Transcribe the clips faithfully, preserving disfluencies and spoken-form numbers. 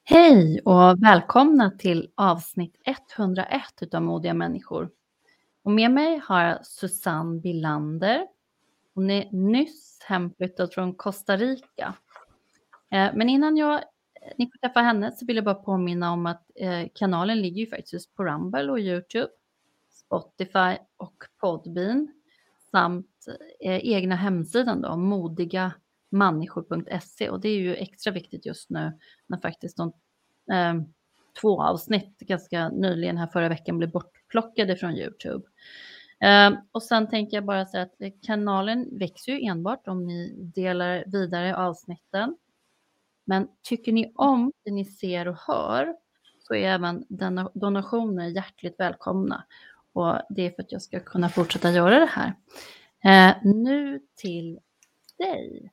Hej och välkomna till avsnitt etthundraett utav Modiga människor. Och med mig har jag Susanne Bilander. Hon är nyss hemflyttad från Costa Rica. Eh, Men innan jag, ni får träffa henne så vill jag bara påminna om att eh, kanalen ligger ju faktiskt på Rumble och YouTube, Spotify och Podbean samt eh, egna hemsidan då, modigamänniskor punkt se, och det är ju extra viktigt just nu när faktiskt de eh, två avsnitt ganska nyligen här förra veckan blev bortplockade från YouTube. Eh, och sen tänker jag bara säga att kanalen växer ju enbart om ni delar vidare avsnitten. Men tycker ni om det ni ser och hör så är även denna donationer hjärtligt välkomna. Och det är för att jag ska kunna fortsätta göra det här. Eh, nu till dig,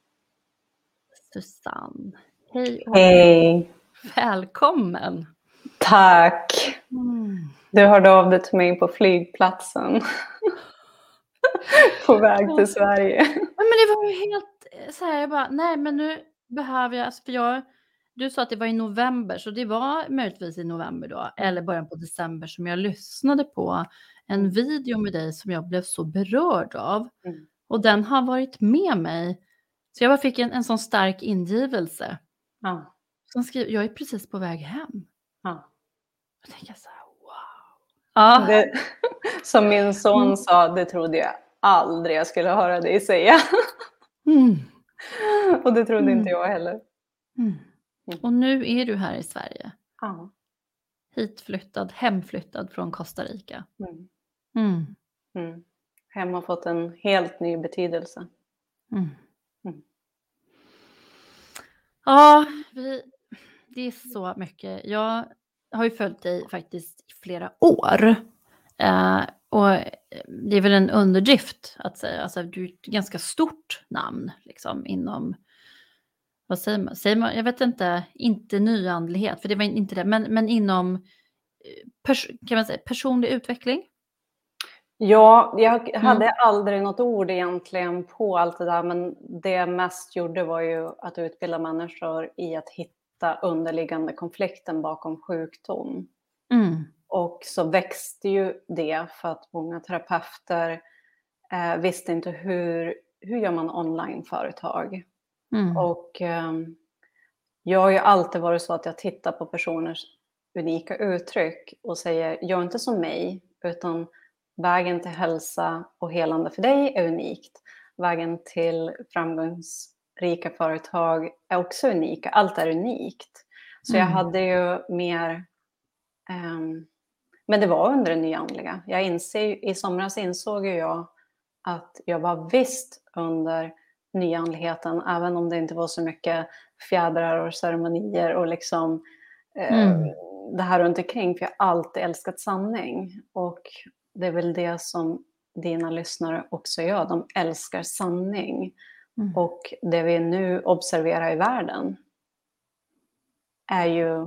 Susanne. Hej och Hej, välkommen. tack. Mm. Du hörde av dig till mig på flygplatsen på väg till Sverige. Ja, men det var ju helt så här, jag bara, nej men nu behöver jag, alltså för jag, du sa att det var i november, så det var möjligtvis i november då, eller början på december som jag lyssnade på en video med dig som jag blev så berörd av. Mm. Och den har varit med mig. Så jag bara fick en, en sån stark ingivelse. Ja, Som skrev, jag är precis på väg hem. ja. Jag tänker så här, wow. Ja. Det, som min son Mm. sa, det trodde jag aldrig jag skulle höra dig säga. Mm. Och det trodde Mm. inte jag heller. Mm. Och nu är du här i Sverige. Ja. Hitflyttad, hemflyttad från Costa Rica. Mm. Mm. Mm. Hem har fått en helt ny betydelse. Mm. Mm. Ja, vi, det är så mycket. Jag har ju följt dig faktiskt i flera år. Eh, och det är väl en underdrift att säga. Alltså, du är ett ganska stort namn liksom, inom, vad säger man? Säger man? Jag vet inte, inte nyandlighet, för det var inte det. Men, men inom eh, pers- kan man säga, personlig utveckling. Ja, jag hade Mm. aldrig något ord egentligen på allt det där, men det jag mest gjorde var ju att utbilda människor i att hitta underliggande konflikten bakom sjukdom. Mm. Och så växte ju det för att många terapeuter eh, visste inte hur, hur gör man online-företag. Mm. Och eh, jag har ju alltid varit så att jag tittar på personers unika uttryck och säger, gör inte som mig, utan vägen till hälsa och helande för dig är unikt. Vägen till framgångsrika företag är också unika. Allt är unikt. Så jag Mm. hade ju mer... Um, men det var under det nyandliga. Jag inser, I somras insåg ju jag att jag var visst under nyandligheten, även om det inte var så mycket fjädrar och ceremonier och liksom eh, Mm. det här runt omkring, för jag har alltid älskat sanning. Och det är väl det som dina lyssnare också gör. De älskar sanning. Mm. Och det vi nu observerar i världen är ju,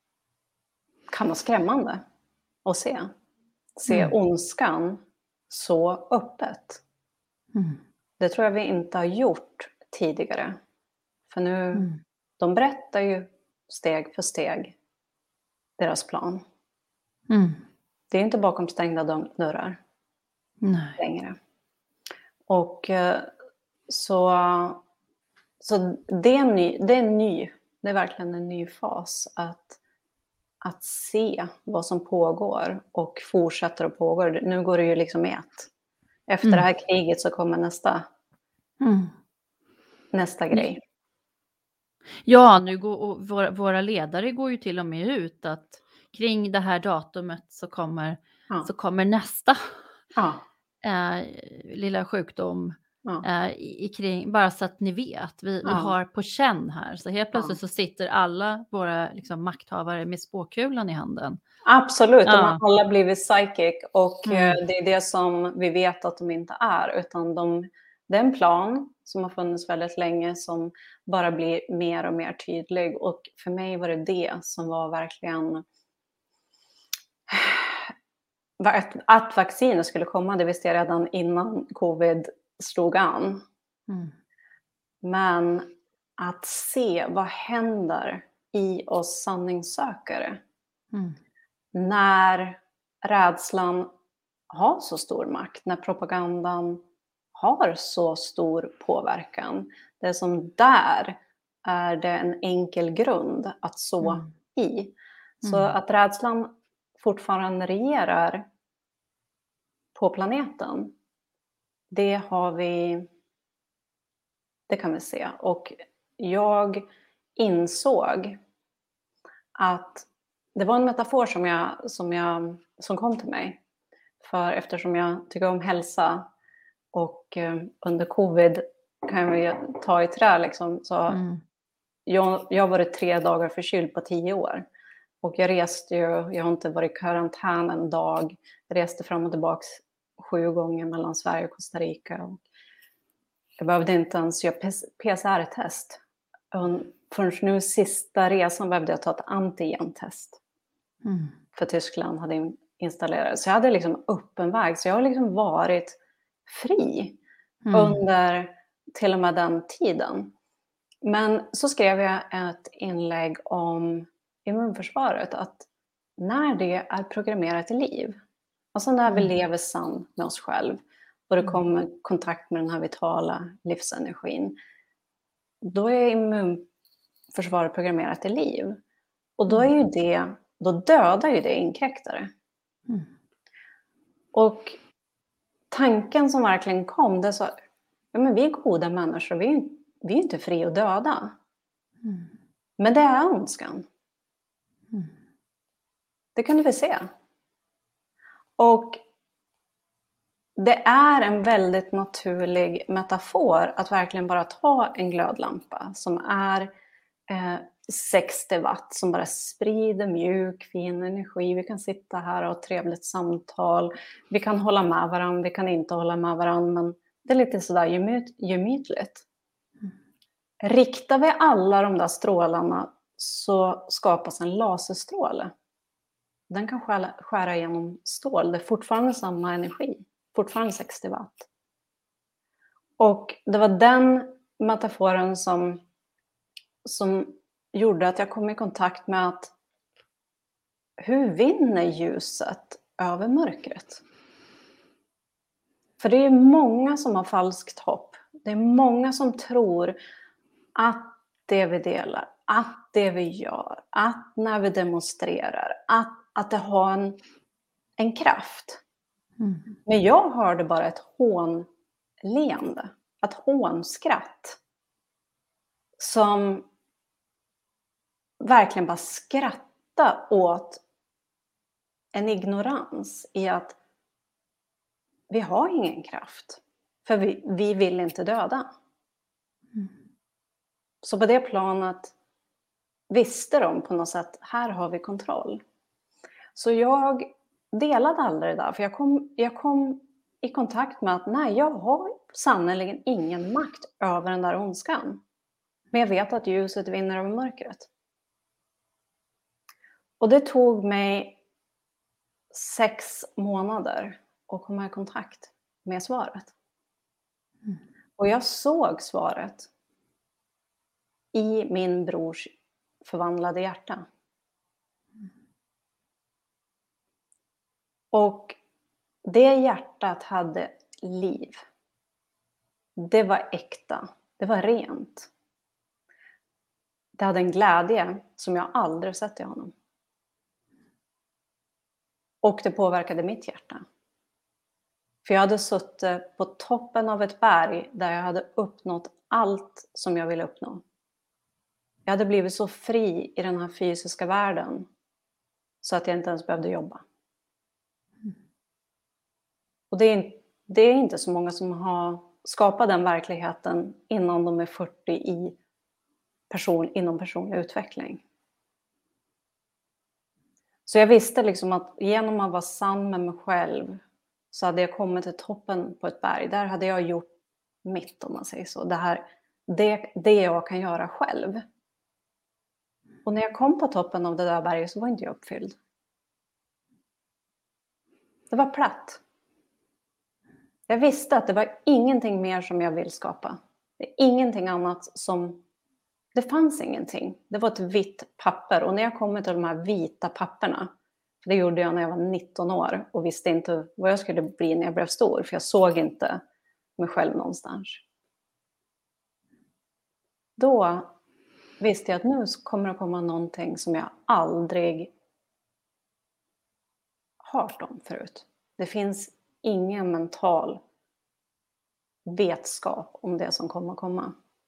kan vara skrämmande att se. Se Mm. ondskan så öppet. Mm. Det tror jag vi inte har gjort tidigare. För nu, Mm. de berättar ju steg för steg deras plan. Mm. Det är inte bakom stängda dörrar. Nej. Längre. Och så, så det, är ny, det är ny. Det är verkligen en ny fas att, att se vad som pågår och fortsätter att pågå. Nu går det ju liksom i ett. Efter Mm. det här kriget så kommer nästa, Mm. nästa grej. Ja, nu går, och våra, våra ledare går ju till och med ut att kring det här datumet så kommer, Ja. så kommer nästa Ja. eh, lilla sjukdom Ja. eh, i, i kring, bara så att ni vet, vi, vi Ja. har på känn här. Så helt plötsligt Ja. så sitter alla våra liksom, makthavare med spåkulan i handen. Absolut, Ja. de har alla blivit psychic och Mm. det är det som vi vet att de inte är, utan de, det är en plan som har funnits väldigt länge som bara blir mer och mer tydlig. Och för mig var det det som var verkligen att, att vaccinet skulle komma, det visste jag redan innan covid slog an. Mm. Men att se vad händer i oss sanningssökare. Mm. När rädslan har så stor makt, när propagandan har så stor påverkan. Det är som där är det en enkel grund att så Mm. i. Så Mm. att rädslan fortfarande regerar på planeten, det har vi, det kan vi se. Och jag insåg att det var en metafor som, jag, som, jag, som kom till mig. För eftersom jag tycker om hälsa och eh, under covid kan vi ta i trä liksom, så Mm. jag, jag har varit tre dagar förkyld på tio år. Och jag reste ju, jag har inte varit i karantän en dag. Jag reste fram och tillbaka sju gånger mellan Sverige och Costa Rica. Och jag behövde inte ens göra P C R-test. Förrän nu sista resan behövde jag ta ett antigentest. Mm. För Tyskland hade installerat. Så jag hade liksom öppen väg. Så jag har liksom varit fri Mm. under till och med den tiden. Men så skrev jag ett inlägg om immunförsvaret. Att när det är programmerat i liv. Alltså när vi Mm. lever sant med oss själv. Och det Mm. kommer kontakt med den här vitala livsenergin. Då är immunförsvaret programmerat i liv. Och då är ju det, då dödar ju det inkräktare. Mm. Och tanken som verkligen kom, det så, ja men vi är goda människor, vi är, vi är inte fri och döda. Mm. Men det är ondskan. Mm. Det kunde vi se. Och det är en väldigt naturlig metafor att verkligen bara ta en glödlampa som är eh, sextio watt som bara sprider mjuk, fin energi. Vi kan sitta här och ha ett trevligt samtal. Vi kan hålla med varandra, vi kan inte hålla med varandra, men det är lite sådär gemyt, gemytligt. Mm. Riktar vi alla de där strålarna så skapas en laserstråle. Den kan skära, skära igenom stål. Det är fortfarande samma energi. Fortfarande sextio watt. Och det var den metaforen som, som gjorde att jag kom i kontakt med att hur vinner ljuset över mörkret? För det är många som har falskt hopp. Det är många som tror att det vi delar, att det vi gör, att när vi demonstrerar, att, att det har en, en kraft. Mm. Men jag hörde bara ett hånleende, ett hånskratt. Som verkligen bara skratta åt en ignorans i att vi har ingen kraft. För vi, vi vill inte döda. Mm. Så på det planet visste de på något sätt, här har vi kontroll. Så jag delade aldrig det där, för jag kom, jag kom i kontakt med att nej, jag har sannoliken ingen makt över den där ondskan. Men jag vet att ljuset vinner över mörkret. Och det tog mig sex månader att komma i kontakt med svaret. Mm. Och jag såg svaret i min brors förvandlade hjärta. Och det hjärtat hade liv. Det var äkta. Det var rent. Det hade en glädje som jag aldrig sett i honom. Och det påverkade mitt hjärta. För jag hade suttit på toppen av ett berg där jag hade uppnått allt som jag ville uppnå. Jag hade blivit så fri i den här fysiska världen så att jag inte ens behövde jobba. Och det är, det är inte så många som har skapat den verkligheten innan de är fyrtio i person, inom personlig utveckling. Så jag visste liksom att genom att vara sann med mig själv så hade jag kommit till toppen på ett berg. Där hade jag gjort mitt, om man säger så. Det, här, det, det jag kan göra själv. Och när jag kom på toppen av det där berget så var inte jag uppfylld. Det var platt. Jag visste att det var ingenting mer som jag vill skapa. Det är ingenting annat som det fanns ingenting. Det var ett vitt papper. Och när jag kom till de här vita papperna, för det gjorde jag när jag var nitton år och visste inte vad jag skulle bli när jag blev stor, för jag såg inte mig själv någonstans. Då visste jag att nu kommer det komma någonting som jag aldrig hört om förut. Det finns ingen mental vetskap om det som kommer att komma.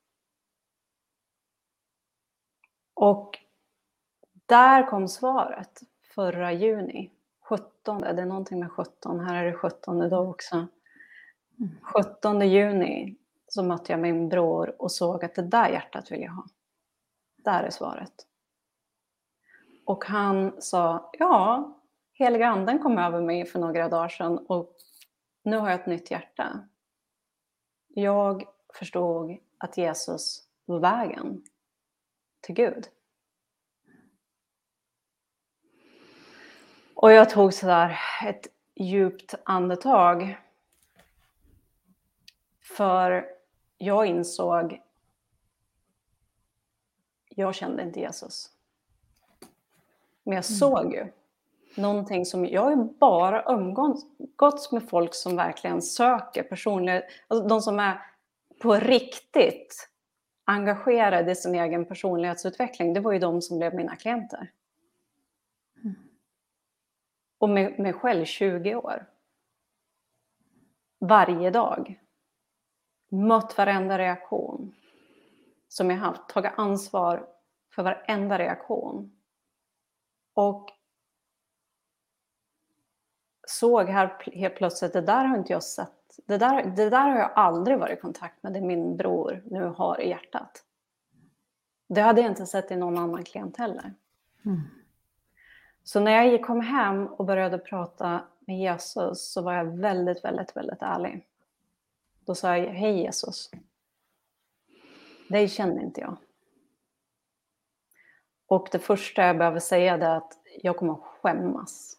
Och där kom svaret förra juni. sjuttonde, det är någonting med sjutton, här är det sjuttonde idag också. sjuttonde juni så mötte jag min bror och såg att det där hjärtat vill jag ha. Där är svaret. Och han sa, ja, heliga anden kom över mig för några dagar sedan och nu har jag ett nytt hjärta. Jag förstod att Jesus var vägen till Gud. Och jag tog sådär ett djupt andetag. För jag insåg, jag kände inte Jesus. Men jag såg ju någonting som, jag har ju bara umgåtts med folk som verkligen söker personliga, alltså de som är på riktigt engagerade i sin egen personlighetsutveckling, det var ju de som blev mina klienter. Och med mig själv tjugo år. Varje dag. Mött varenda reaktion som jag haft. Tagit ansvar för varenda reaktion. Och såg här helt plötsligt, det där har inte jag sett. Det där, det där har jag aldrig varit i kontakt med, det min bror nu har i hjärtat. Det hade jag inte sett i någon annan klient heller. Mm. Så när jag kom hem och började prata med Jesus så var jag väldigt, väldigt, väldigt ärlig. Då sa jag, hej Jesus. Dig känner inte jag. Och det första jag behöver säga är att jag kommer att skämmas.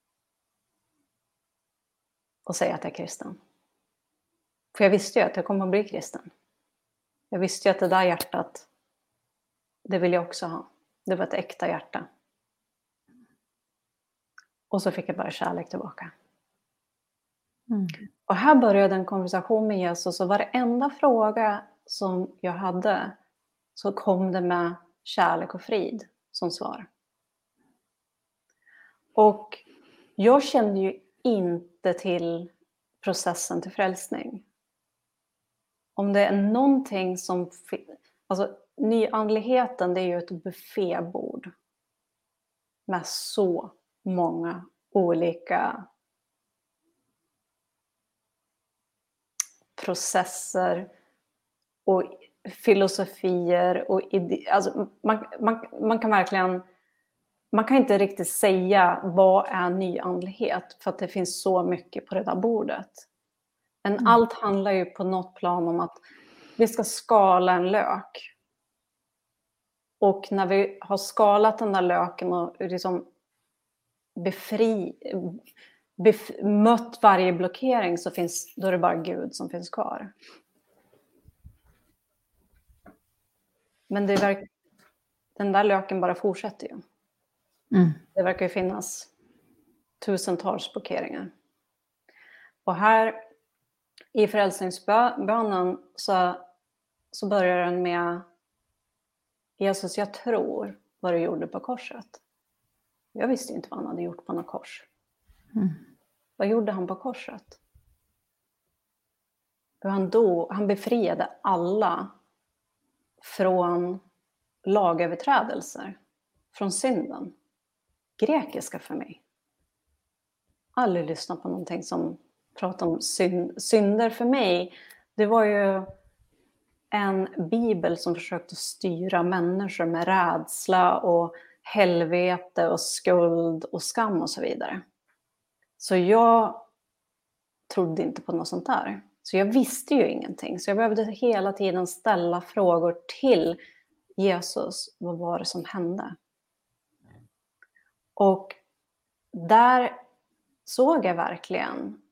Och säga att jag är kristen. För jag visste ju att jag kommer att bli kristen. Jag visste ju att det där hjärtat, det vill jag också ha. Det var ett äkta hjärta. Och så fick jag bara kärlek tillbaka. Mm. Och här började en konversation med Jesus. Och varenda fråga som jag hade så kom det med kärlek och frid som svar. Och jag kände ju inte till processen till frälsning. Om det är någonting som... Alltså nyandligheten, det är ju ett buffébord. Med så många olika processer och filosofier och ide- alltså man, man, man kan verkligen man kan inte riktigt säga vad är nyandlighet för att det finns så mycket på det där bordet. Men mm. allt handlar ju på något plan om att vi ska skala en lök. Och när vi har skalat den där löken och liksom befri, bef, mött varje blockering så finns, då är det bara Gud som finns kvar. Men det verkar, den där löken bara fortsätter ju. Mm. Det verkar ju finnas tusentals blockeringar. Och här i frälsningsbönen så, så börjar den med Jesus, jag tror vad du gjorde på korset. Jag visste inte vad han hade gjort på något kors. Mm. Vad gjorde han på korset? Han, dog, han befriade alla från lagöverträdelser, från synden. Grekiska för mig. Aldrig lyssnat på någonting som pratar om synd, synder för mig. Det var ju en bibel som försökte styra människor med rädsla och helvete och skuld och skam och så vidare. Så jag trodde inte på något sånt där. Så jag visste ju ingenting. Så jag behövde hela tiden ställa frågor till Jesus. Vad var det som hände? Och där såg jag verkligen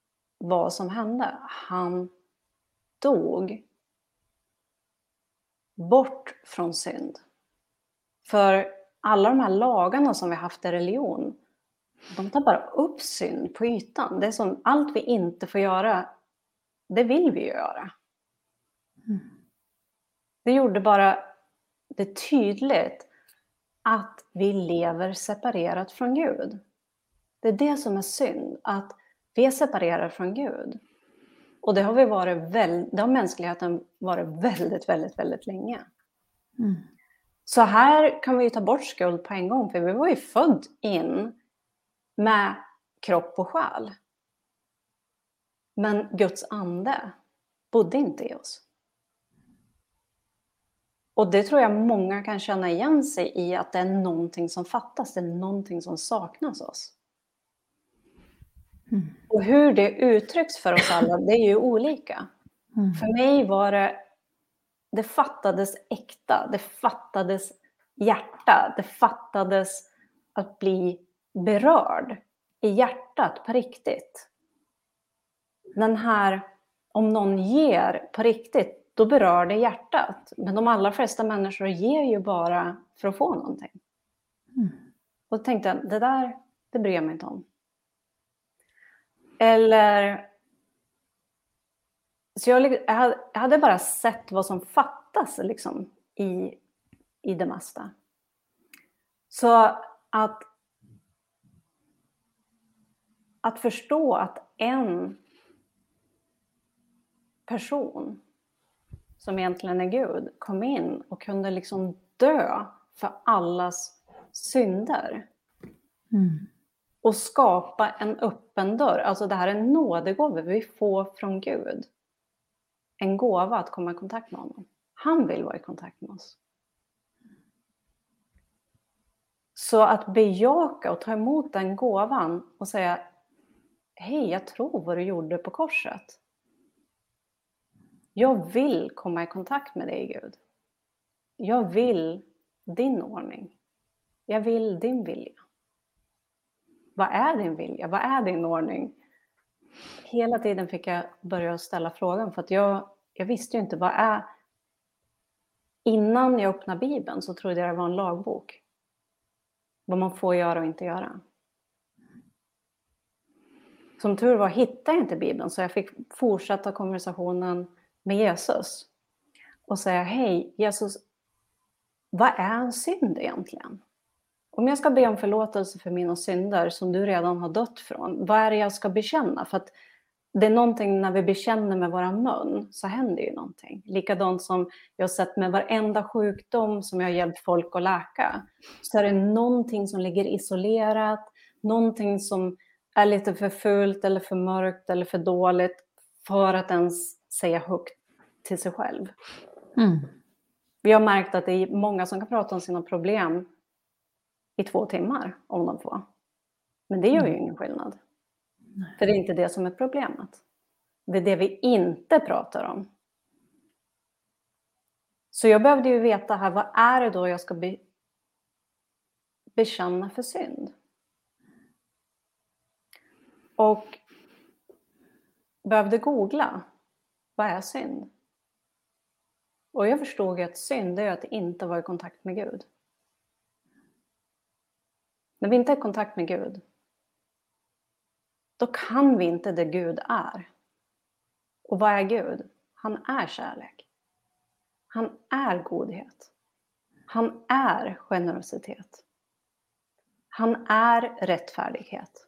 vad som hände. Han dog bort från synd. För alla de här lagarna som vi haft i religion, de tar bara upp synd på ytan. Det är som allt vi inte får göra, det vill vi ju göra. Mm. Det gjorde bara det tydligt att vi lever separerat från Gud. Det är det som är synd, att vi är separerade från Gud. Och det har, vi varit väl, det har mänskligheten varit väldigt, väldigt, väldigt länge. Mm. Så här kan vi ju ta bort skuld på en gång, för vi var ju född in med kropp och själ. Men Guds ande bodde inte i oss. Och det tror jag många kan känna igen sig i, att det är någonting som fattas, det är någonting som saknas oss. Mm. Och hur det uttrycks för oss alla, det är ju olika. Mm. För mig var det, det fattades äkta, det fattades hjärta, det fattades att bli berörd i hjärtat på riktigt. Den här, om någon ger på riktigt, då berör det hjärtat. Men de allra flesta människor ger ju bara för att få någonting. Mm. Och då tänkte jag, det där, det bryr jag mig inte om. Eller, så jag, jag, hade, jag hade bara sett vad som fattas liksom, i, i det mesta. Så att, att förstå att en person som egentligen är Gud kom in och kunde liksom dö för allas synder. Mm. Och skapa en öppen dörr. Alltså det här är en nådegåva vi får från Gud. En gåva att komma i kontakt med honom. Han vill vara i kontakt med oss. Så att bejaka och ta emot den gåvan och säga, hej, jag tror vad du gjorde på korset. Jag vill komma i kontakt med dig, Gud. Jag vill din ordning. Jag vill din vilja. Vad är din vilja? Vad är din ordning? Hela tiden fick jag börja ställa frågan, för att jag, jag visste ju inte vad är. Innan jag öppnade Bibeln så trodde jag det var en lagbok. Vad man får göra och inte göra. Som tur var hittade jag inte Bibeln, så jag fick fortsätta konversationen med Jesus. Och säga, hej Jesus, vad är en synd egentligen? Om jag ska be om förlåtelse för mina synder som du redan har dött från, vad är det jag ska bekänna? För att det är någonting när vi bekänner med våra mun, så händer ju någonting. Likadant som jag har sett med varenda sjukdom som jag har hjälpt folk att läka. Så är det någonting som ligger isolerat, någonting som är lite för fult eller för mörkt eller för dåligt för att ens säga högt till sig själv. Mm. Vi har märkt att det är många som kan prata om sina problem i två timmar om de får. Men det gör ju ingen skillnad. Nej. För det är inte det som är problemet. Det är det vi inte pratar om. Så jag behövde ju veta här, vad är det då jag ska be- bekänna för synd? Och behövde googla, vad är synd? Och jag förstod att synd är att inte vara i kontakt med Gud. När vi inte är i kontakt med Gud, då kan vi inte det Gud är. Och vad är Gud? Han är kärlek. Han är godhet. Han är generositet. Han är rättfärdighet.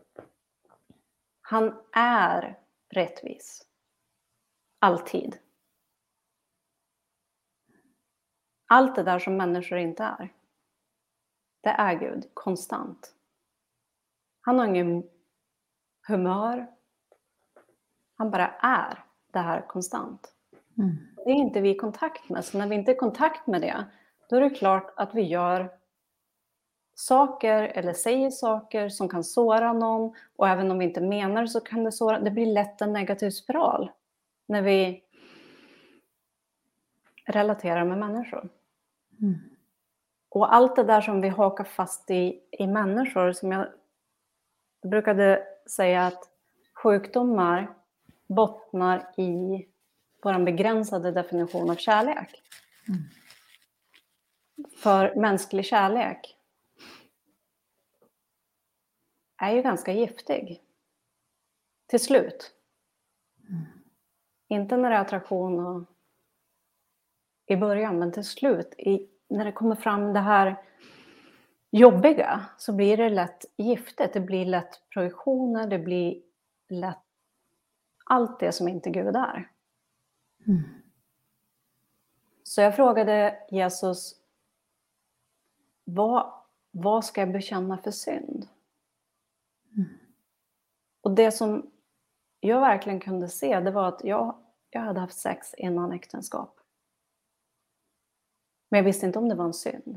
Han är rättvis. Alltid. Allt det där som människor inte är. Det är Gud, konstant. Han har ingen humör. Han bara är det här konstant. Mm. Det är inte vi i kontakt med. Så när vi inte är i kontakt med det, då är det klart att vi gör saker eller säger saker som kan såra någon. Och även om vi inte menar så kan det såra. Det blir lätt en negativ spiral när vi relaterar med människor. Mm. Och allt det där som vi hakar fast i, i människor, som jag brukade säga att sjukdomar bottnar i vår begränsade definition av kärlek. Mm. För mänsklig kärlek är ju ganska giftig. Till slut. Mm. Inte när det är attraktion och i början, men till slut. I, när det kommer fram det här jobbiga så blir det lätt giftigt. Det blir lätt projektioner, det blir lätt allt det som inte Gud är. Mm. Så jag frågade Jesus, vad, vad ska jag bekänna för synd? Mm. Och det som jag verkligen kunde se, det var att jag, jag hade haft sex innan äktenskap. Men jag visste inte om det var en synd.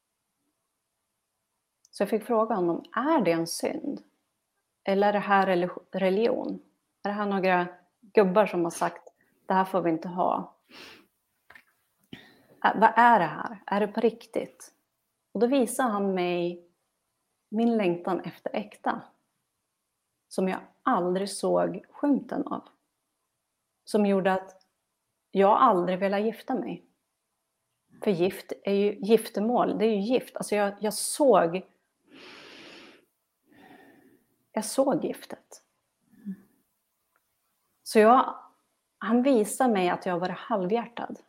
Så jag fick fråga honom, är det en synd? Eller är det här religion? Är det här några gubbar som har sagt, det här får vi inte ha? Äh, vad är det här? Är det på riktigt? Och då visade han mig min längtan efter äkta. Som jag aldrig såg skymten av. Som gjorde att jag aldrig ville gifta mig. För gift är ju giftermål, det är ju gift. Alltså jag, jag såg jag såg giftet. Så jag, han visade mig att jag var halvhjärtad.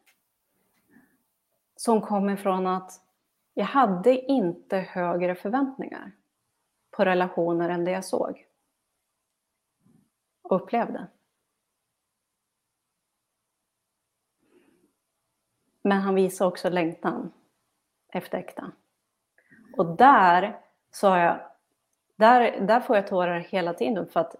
Som kom ifrån att jag hade inte högre förväntningar på relationer än det jag såg. Och upplevde. Men han visade också längtan efter äkta. Och där sa jag, där, där får jag tårar hela tiden för att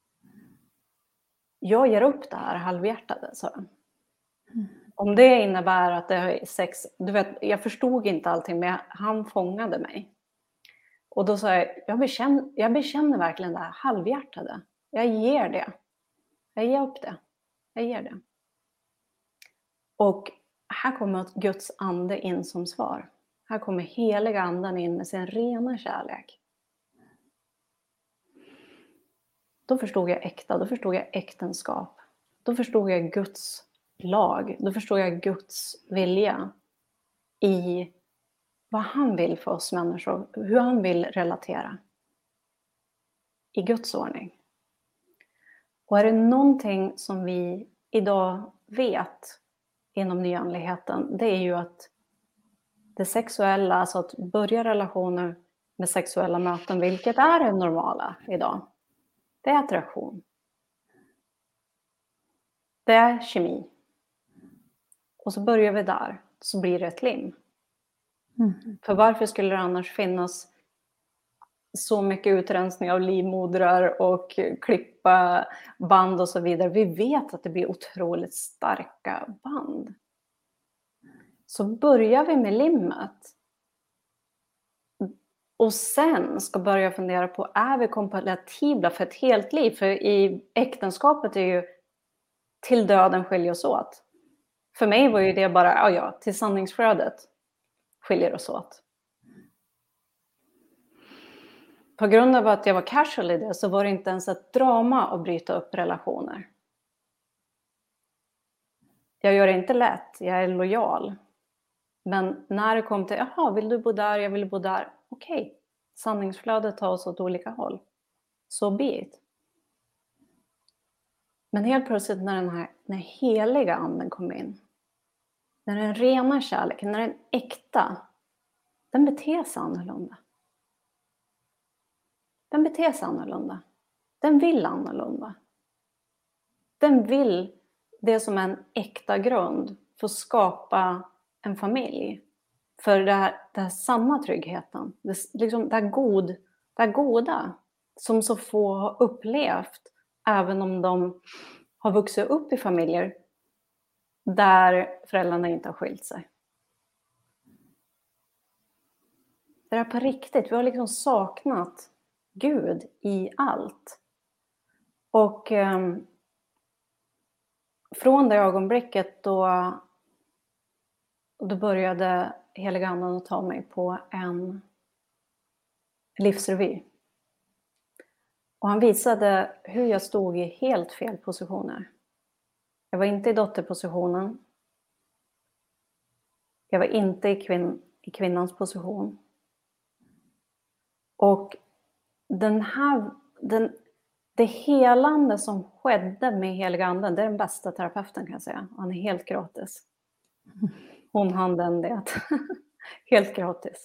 jag ger upp det här halvhjärtade, sa jag. Mm. Om det innebär att det är sex, du vet, jag förstod inte allting, men han fångade mig. Och då sa jag, jag bekänner, jag bekänner verkligen det här halvhjärtade. Jag ger det. Jag ger upp det. Jag ger det. Och här kommer Guds ande in som svar. Här kommer heliga anden in med sin rena kärlek. Då förstod jag äkta, då förstod jag äktenskap. Då förstod jag Guds lag. Då förstod jag Guds vilja i vad han vill för oss människor. Hur han vill relatera. I Guds ordning. Och är det någonting som vi idag vet inom nyandligheten, det är ju att det sexuella, alltså att börja relationer med sexuella möten, vilket är det normala idag. Det är attraktion. Det är kemi. Och så börjar vi där, så blir det ett lim. Mm. För varför skulle det annars finnas så mycket utrensning av livmodrar och klippa band och så vidare? Vi vet att det blir otroligt starka band. Så börjar vi med limmet. Och sen ska börja fundera på, är vi kompatibla för ett helt liv? För i äktenskapet är ju till döden skiljer oss åt. För mig var ju det bara, ja ja, till sanningsflödet skiljer oss åt. På grund av att jag var casual i det så var det inte ens ett drama att bryta upp relationer. Jag gör det inte lätt, jag är lojal. Men när det kom till, jaha, vill du bo där, jag vill bo där. Okej, okay. Sanningsflödet tar oss åt olika håll. So be it. Men helt plötsligt när den här när heliga anden kom in. När den rena kärleken, när den äkta. Den beter sig annorlunda. Den beter sig annorlunda. Den vill annorlunda. Den vill det som en äkta grund för att skapa en familj. För det här, det här sanna tryggheten. Det, liksom, det, här god, det här goda. Som så få har upplevt. Även om de har vuxit upp i familjer. Där föräldrarna inte har skilt sig. Det är på riktigt. Vi har liksom saknat Gud i allt. Och eh, från det ögonblicket då, då började heliga anden att ta mig på en livsrevy. Och han visade hur jag stod i helt fel positioner. Jag var inte i dotterpositionen. Jag var inte i, kvinn, i kvinnans position. Och den här, den, det helande som skedde med heliga anden, det är den bästa terapeuten kan jag säga. Han är helt gratis. Hon hann den det. Helt gratis.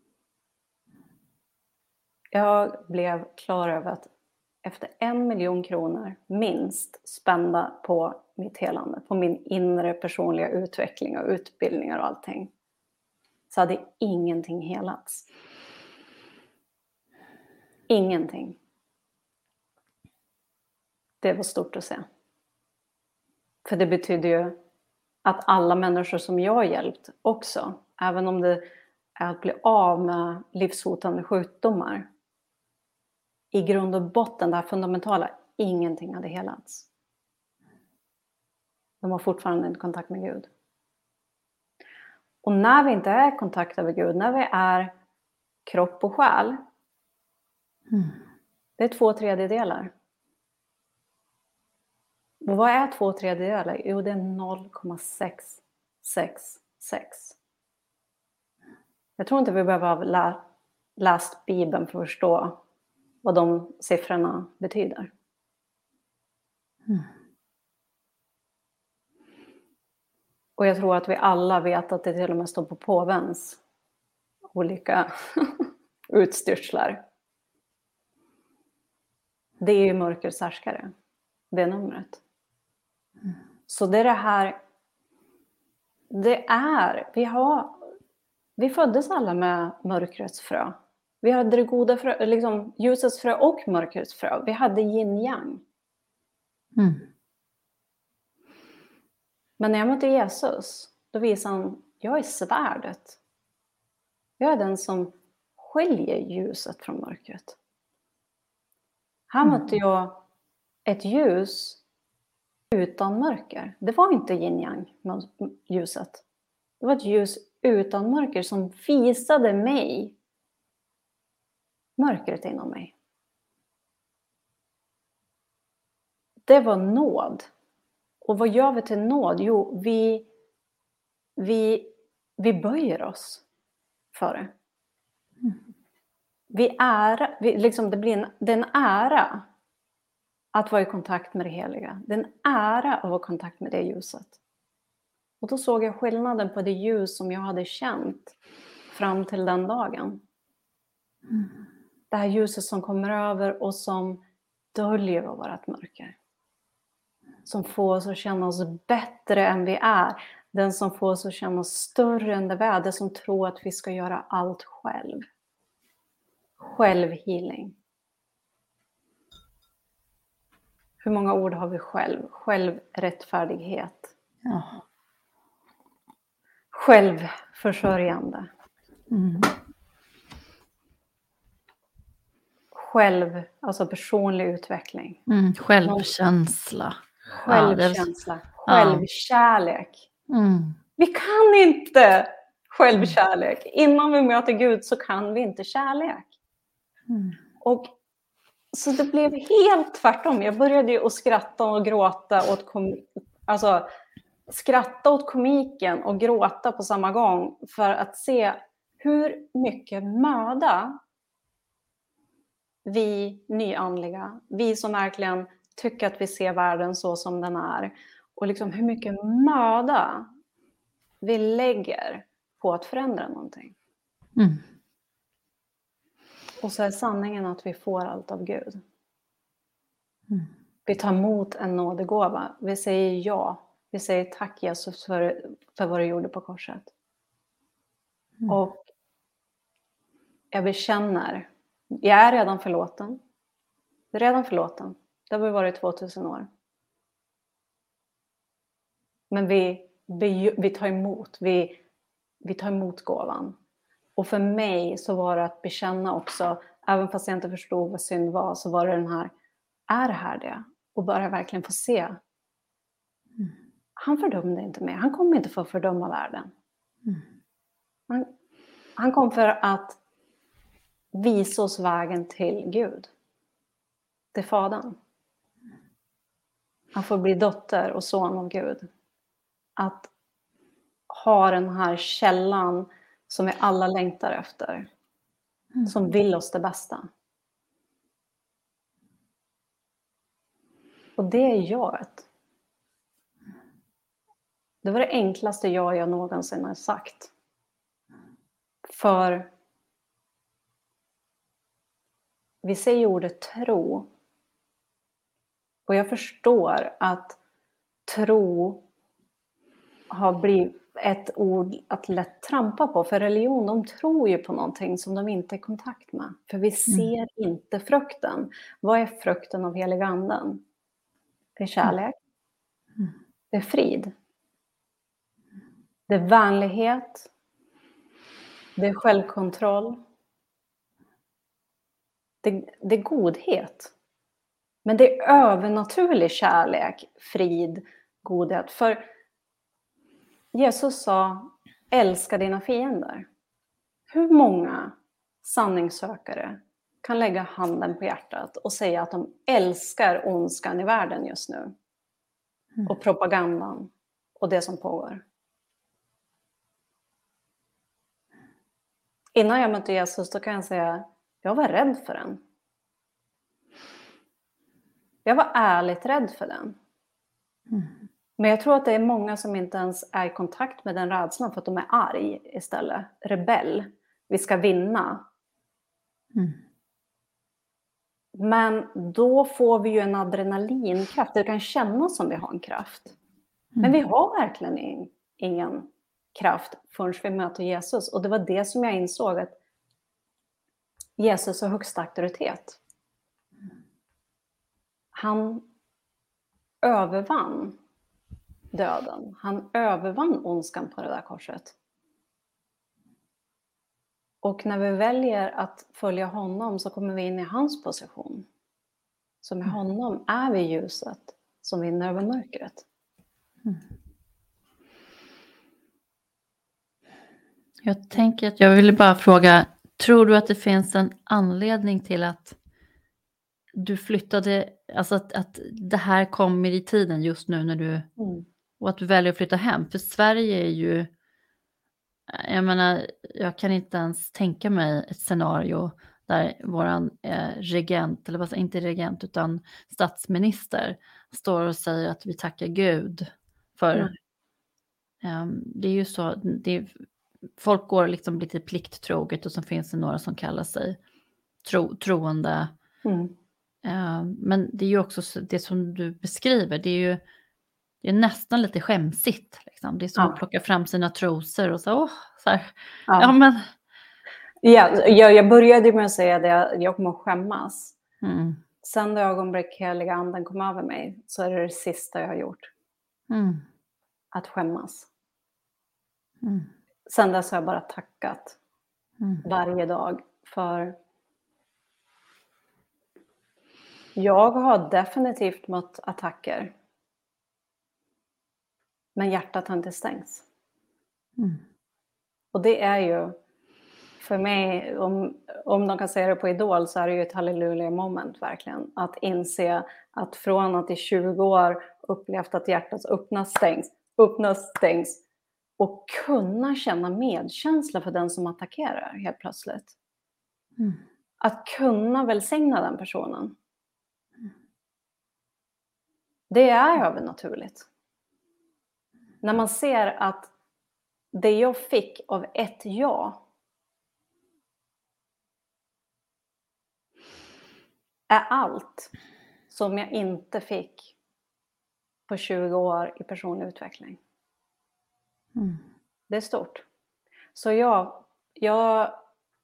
Jag blev klar över att efter en miljon kronor minst spända på mitt helande, på min inre personliga utveckling och utbildningar och allting, så hade ingenting helats. Ingenting. Det var stort att se. För det betyder ju att alla människor som jag har hjälpt också, även om det är att bli av med livshotande sjukdomar, i grund och botten, det här fundamentala, ingenting hade helats. De har fortfarande en kontakt med Gud. Och när vi inte är i kontakt med Gud, när vi är kropp och själ, mm. det är två tredjedelar. Och vad är två tredjedelar? Jo, det är noll komma sex sex sex. Jag tror inte vi behöver ha lä- läst Bibeln för att förstå vad de siffrorna betyder. Mm. Och jag tror att vi alla vet att det till och med står på påvens olika utstyrslar. Det är ju mörkrets härskare. Det är numret. Mm. Så det är det här. Det är, vi har, vi föddes alla med mörkrets frö. Vi hade det goda frö, liksom ljusets frö och mörkrets frö. Vi hade yin-yang. Mm. Men när jag mötte Jesus, då visade han, jag är svärdet. Jag är den som skiljer ljuset från mörkret. Här mm. mötte jag ett ljus utan mörker. Det var inte yin-yang, ljuset. Det var ett ljus utan mörker som visade mig mörkret inom mig. Det var nåd. Och vad gör vi till nåd? Jo, vi, vi, vi böjer oss för det. Vi ära, vi, liksom det blir en, det är en ära att vara i kontakt med det heliga. Det är en ära att vara i kontakt med det ljuset. Och då såg jag skillnaden på det ljus som jag hade känt fram till den dagen. Mm. Det här ljuset som kommer över och som döljer vårt mörker. Som får oss att känna oss bättre än vi är. Den som får oss att känna oss större än det vi är. Det som tror att vi ska göra allt själv. Självhealing. Hur många ord har vi själv? Självrättfärdighet. Ja. Självförsörjande. Mm. Själv, alltså personlig utveckling. Mm, självkänsla. Självkänsla. Ja, självkärlek. Mm. Vi kan inte självkärlek. Innan vi möter Gud så kan vi inte kärlek. Mm. Och så det blev helt tvärtom. Jag började ju att skratta och gråta åt kom- alltså skratta åt komiken och gråta på samma gång för att se hur mycket möda vi nyandliga, vi som verkligen tycker att vi ser världen så som den är, och liksom hur mycket möda vi lägger på att förändra någonting. Mm. Och så är sanningen att vi får allt av Gud. Mm. Vi tar emot en nådegåva. Vi säger ja. Vi säger tack Jesus för, för vad du gjorde på korset. Mm. Och jag bekänner, jag är redan förlåten. Jag är redan förlåten. Det har vi varit tvåtusen år. Men vi, vi, vi tar emot. Vi, vi tar emot gåvan. Och för mig så var det att bekänna också, även fast jag inte förstod vad synd var, så var det den här, är det här det? Och bara verkligen få se. Mm. Han fördömde inte mig. Han kom inte för att fördöma världen. Mm. Han, han kom för att visa oss vägen till Gud. Till Fadern. Han får bli dotter och son av Gud. Att har den här källan som vi alla längtar efter. Mm. Som vill oss det bästa. Och det är jaget. Det var det enklaste ja jag någonsin har sagt. För vi säger ordet tro. Och jag förstår att tro har blivit ett ord att lätt trampa på. För religion, de tror ju på någonting som de inte är i kontakt med. För vi ser mm. inte frukten. Vad är frukten av heliga anden? Det är kärlek. Mm. Det är frid. Det är vänlighet. Det är självkontroll. Det, det är godhet. Men det är övernaturlig kärlek, frid, godhet. För Jesus sa, älska dina fiender. Hur många sanningssökare kan lägga handen på hjärtat och säga att de älskar ondskan i världen just nu? Och propagandan och det som pågår. Innan jag mötte Jesus då kan jag säga, jag var rädd för den. Jag var ärligt rädd för den. Mm. Men jag tror att det är många som inte ens är i kontakt med den rädslan för att de är arg istället. Rebell. Vi ska vinna. Mm. Men då får vi ju en adrenalinkraft. Det kan kännas som vi har en kraft. Mm. Men vi har verkligen in, ingen kraft förrän vi möter Jesus. Och det var det som jag insåg, att Jesus har högsta auktoritet. Han övervann döden. Han övervann ondskan på det där korset. Och när vi väljer att följa honom så kommer vi in i hans position. Så med honom är vi ljuset som vinner över mörkret. Mm. Jag tänker att jag ville bara fråga, tror du att det finns en anledning till att du flyttade, alltså att, att det här kommer i tiden just nu när du, mm. och att du väljer att flytta hem? För Sverige är ju, jag menar, jag kan inte ens tänka mig ett scenario där våran eh, regent, eller vad, inte regent utan statsminister står och säger att vi tackar Gud för, mm. um, det är ju så, det är, folk går liksom lite plikttroget och så finns det några som kallar sig tro, troende. Mm. Uh, men det är ju också det som du beskriver, det är ju det är nästan lite skämsigt. Liksom. Det är som ja. att plocka fram sina trosor och så, åh, så här. Ja. ja, men... Ja, jag, jag började med att säga det, jag kommer att skämmas. Mm. Sen det ögonblick heliga anden kom över mig så är det det sista jag har gjort. Mm. Att skämmas. Mm. Sen dess har jag bara tackat mm. varje dag för jag har definitivt mött attacker. Men hjärtat har inte stängts. Mm. Och det är ju, för mig, om, om de kan säga det på Idol, så är det ju ett halleluja moment verkligen. Att inse att från att i tjugo år upplevt att hjärtat öppnas, stängs, öppnas, stängs. Och kunna känna medkänsla för den som attackerar helt plötsligt. Mm. Att kunna välsigna den personen. Mm. Det är övernaturligt. När man ser att det jag fick av ett ja är allt som jag inte fick på tjugo år i personlig utveckling. Mm. Det är stort. Så ja, jag,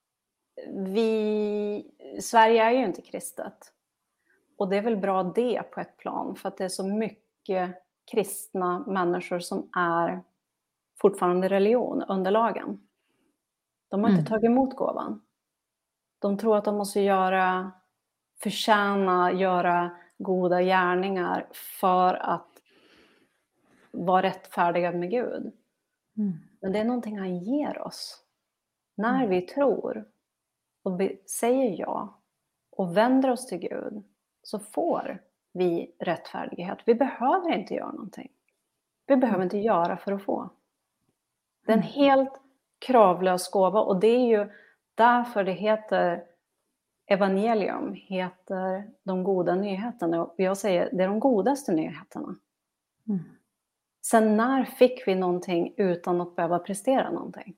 vi, Sverige är ju inte kristet. Och det är väl bra det på ett plan, för att det är så mycket kristna människor som är fortfarande religion, underlagen. De har mm. inte tagit emot gåvan. De tror att de måste göra, förtjäna, göra goda gärningar för att vara rättfärdiga med Gud. Mm. Men det är någonting han ger oss. När mm. vi tror och vi säger ja och vänder oss till Gud, så får vi rättfärdighet. Vi behöver inte göra någonting. Vi behöver inte göra för att få. Det är en Mm. helt kravlös gåva och det är ju därför det heter evangelium, heter de goda nyheterna. Och jag säger, det är de godaste nyheterna. Mm. Sen när fick vi någonting utan att behöva prestera någonting?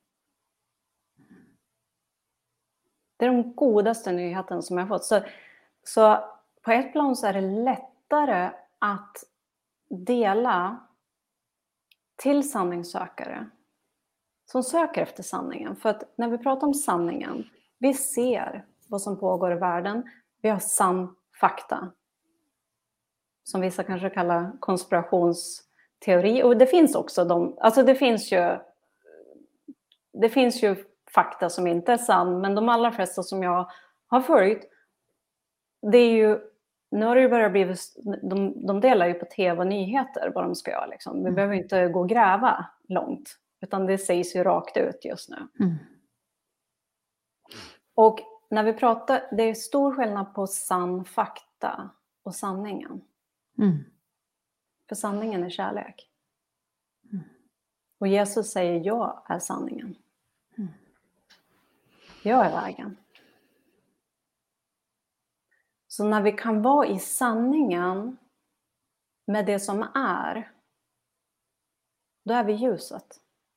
Det är de godaste nyheterna som jag har fått. Så, så på ett plan så är det lättare att dela till sanningssökare som söker efter sanningen. För att när vi pratar om sanningen, vi ser vad som pågår i världen. Vi har sann fakta. Som vissa kanske kallar konspirationsteori. Och det finns också de, alltså det finns ju, det finns ju fakta som inte är sann. Men de allra flesta som jag har följt, det är ju, nu har det ju börjat bli, de, de delar ju på tv och nyheter vad de ska göra. Liksom. Vi Mm. behöver inte gå och gräva långt. Utan det sägs ju rakt ut just nu. Mm. Och när vi pratar, det är stor skillnad på sann fakta och sanningen. Mm. För sanningen är kärlek. Mm. Och Jesus säger, jag är sanningen. Mm. Jag är vägen. Så när vi kan vara i sanningen med det som är, då är vi ljuset.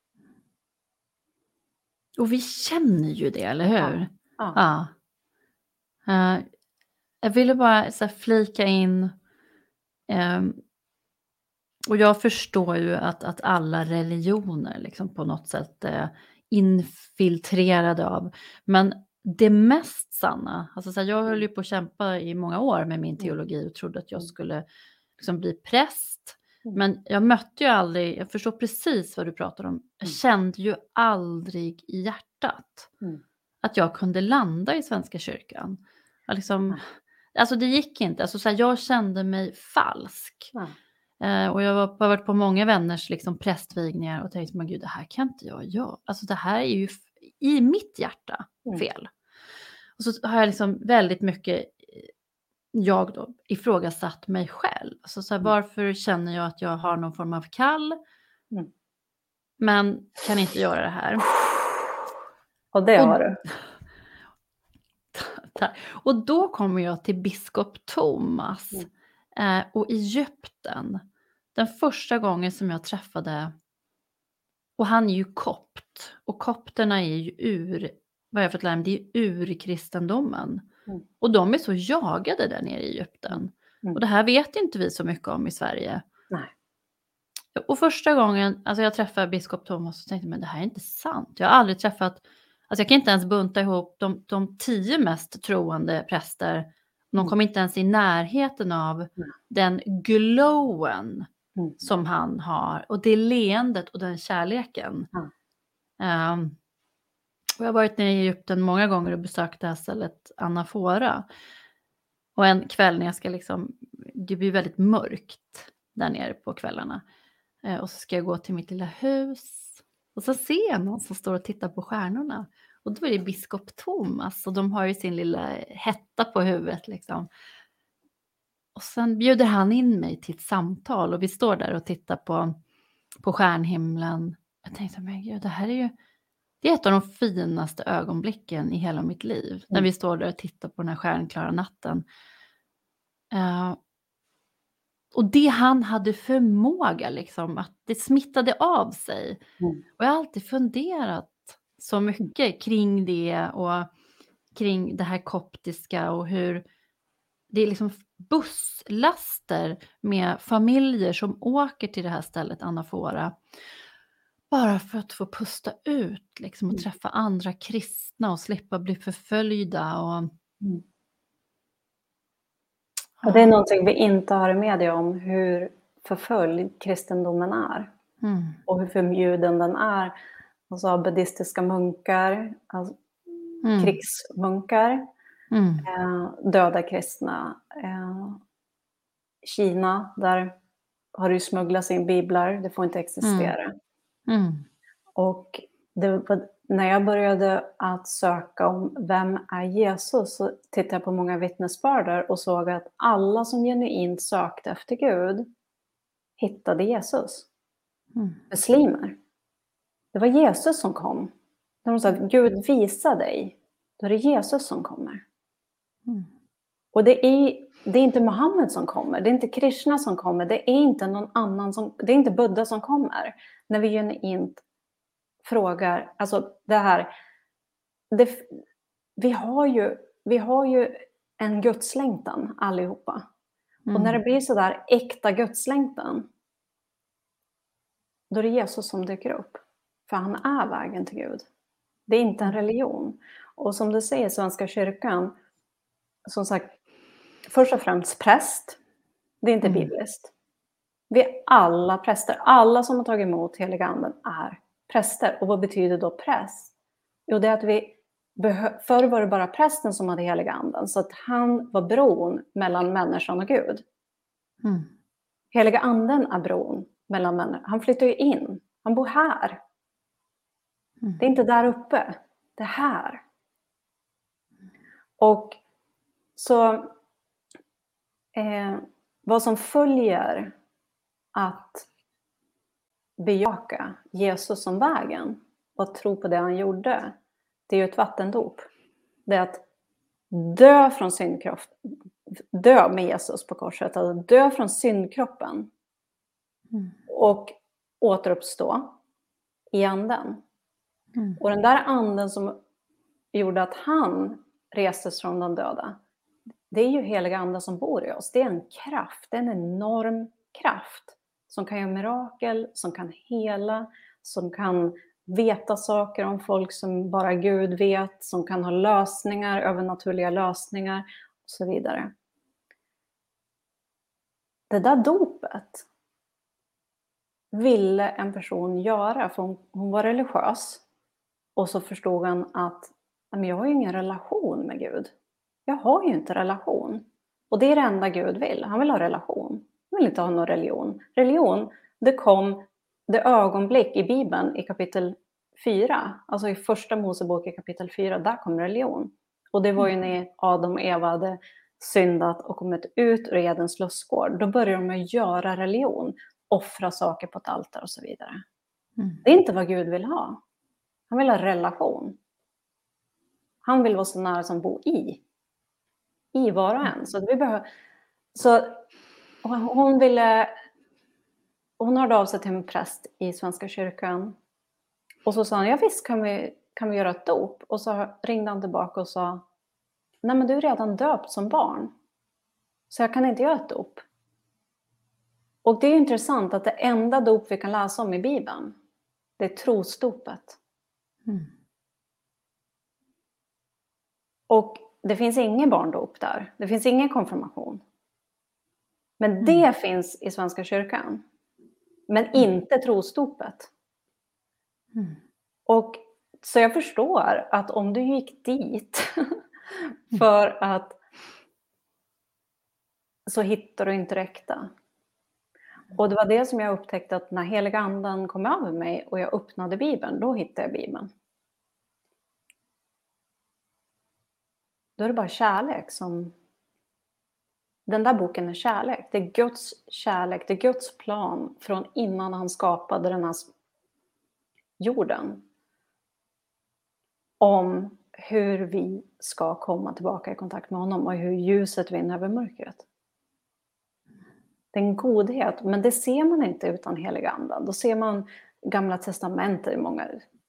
Och vi känner ju det, eller hur? Ja. Ja. Ja. Uh, jag ville bara så här, flika in. Um, och jag förstår ju att, att alla religioner liksom på något sätt är infiltrerade av. Men det mest sanna, alltså så här, jag höll ju på att kämpa i många år med min teologi och trodde att jag skulle liksom bli präst. Mm. Men jag mötte ju aldrig, jag förstår precis vad du pratar om. Jag Mm. kände ju aldrig i hjärtat Mm. att jag kunde landa i Svenska kyrkan. Jag liksom, Mm. alltså det gick inte, alltså så här, jag kände mig falsk. Ja. Eh, och jag var, har varit på många vänners liksom, prästvigningar och tänkt, men gud, det här kan inte jag göra. Alltså det här är ju f- i mitt hjärta Mm. fel. Och så har jag liksom väldigt mycket, jag då, ifrågasatt mig själv. Alltså så här, Mm. varför känner jag att jag har någon form av kall, Mm. men kan inte göra det här. Och det Och- har du. Tack. Och då kommer jag till biskop Thomas Mm. eh, och Egypten. Den första gången som jag träffade, och han är ju kopt, och kopterna är ju ur, vad jag fått lära mig, det är ur kristendomen. Mm. Och de är så jagade där nere i Egypten. Mm. Och det här vet inte vi så mycket om i Sverige. Nej. Och första gången, alltså jag träffade biskop Thomas och tänkte, men det här är inte sant. Jag har aldrig träffat, alltså jag kan inte ens bunta ihop de, de tio mest troende präster. De Mm. kommer inte ens i närheten av Mm. den glowen Mm. som han har. Och det leendet och den kärleken. Mm. Um, och jag har varit nere i Egypten många gånger och besökt det här stället Anafora. Och en kväll när jag ska liksom, det blir väldigt mörkt där nere på kvällarna. Eh, och så ska jag gå till mitt lilla hus. Och så ser jag någon som står och tittar på stjärnorna. Och då är det biskop Thomas. Och de har ju sin lilla hetta på huvudet liksom. Och sen bjuder han in mig till ett samtal. Och vi står där och tittar på, på stjärnhimlen. Jag tänkte, men gud, det här är ju, det är ett av de finaste ögonblicken i hela mitt liv. Mm. När vi står där och tittar på den här stjärnklara natten. Uh, och det han hade förmåga liksom, att det smittade av sig. Mm. Och jag har alltid funderat så mycket kring det och kring det här koptiska och hur det är liksom busslaster med familjer som åker till det här stället Anafora. Bara för att få pusta ut liksom, och träffa andra kristna och slippa bli förföljda. Och, mm. och det är någonting vi inte har i media om, hur förföljd kristendomen är. Mm. Och hur förbjuden den är. Alltså buddhistiska munkar, alltså mm. krigsmunkar, mm. eh, döda kristna. Eh, Kina, där har det ju smugglats in biblar, det får inte existera. Mm. Mm. Och det var, när jag började att söka om vem är Jesus, så tittade jag på många vittnesbörder och såg att alla som genuint sökte efter Gud hittade Jesus. Mm. Muslimer. Det var Jesus som kom. När de sa Gud visa dig, då är det Jesus som kommer. Mm. Och det är, det är inte Muhammed som kommer, det är inte Krishna som kommer, det är inte någon annan som, det är inte Buddha som kommer. När vi genuint frågar, alltså det här, det, vi, har ju, vi har ju en gudslängtan allihopa. Mm. Och när det blir så där äkta gudslängtan, då är det Jesus som dyker upp. För han är vägen till Gud. Det är inte en religion. Och som du säger, Svenska kyrkan, som sagt, först och främst präst. Det är inte Mm. bibliskt. Vi är alla präster. Alla som har tagit emot heliga anden är präster. Och vad betyder då präst? Jo, det är att vi behö- förr var det bara prästen som hade heliga anden. Så att han var bron mellan människan och Gud. Mm. Heliga anden är bron mellan människan. Han flyttar ju in. Han bor här. Mm. Det är inte där uppe. Det är här. Och så eh, vad som följer att bejaka Jesus som vägen och tro på det han gjorde, det är ju ett vattendop. Det är att dö från syndkropp, dö med Jesus på korset, alltså dö från syndkroppen Mm. och återuppstå i anden. Mm. Och den där anden som gjorde att han restes från de döda, det är ju heliga anden som bor i oss. Det är en kraft, det är en enorm kraft som kan göra mirakel, som kan hela, som kan veta saker om folk som bara Gud vet, som kan ha lösningar, övernaturliga lösningar och så vidare. Det där dopet ville en person göra, för hon, hon var religiös. Och så förstod han att men jag har ju ingen relation med Gud. Jag har ju inte relation. Och det är det enda Gud vill. Han vill ha relation. Han vill inte ha någon religion. Religion, det kom det ögonblick i Bibeln i kapitel fyra. Alltså i första Mosebok i kapitel fyra, där kom religion. Och det var ju när Adam och Eva hade syndat och kommit ut ur Edens lustgård. Då började de att göra religion. Offra saker på ett altare och så vidare. Mm. Det är inte vad Gud vill ha. Han vill ha relation. Han vill vara så nära som bor i. I var och en. Så vi behöver, så hon ville, hon hörde av sig till en präst i Svenska kyrkan. Och så sa han, ja visst kan vi, kan vi göra ett dop. Och så ringde han tillbaka och sa, nej men du är redan döpt som barn. Så jag kan inte göra ett dop. Och det är intressant att det enda dop vi kan läsa om i Bibeln, det är trosdopet. Mm. Och det finns ingen barndop där. Det finns ingen konfirmation. Men Mm. det finns i Svenska kyrkan. Men inte trosdopet. Mm. Och så jag förstår att om du gick dit för att så hittar du inte räkta. Och det var det som jag upptäckte, att när heliga anden kom över mig och jag öppnade Bibeln, då hittade jag Bibeln. Då är det bara kärlek som... Den där boken är kärlek. Det är Guds kärlek. Det är Guds plan från innan han skapade den här jorden. Om hur vi ska komma tillbaka i kontakt med honom och hur ljuset vinner över mörkret. Det är en godhet, men det ser man inte utan heliga anden. Då ser man Gamla testamentet i många...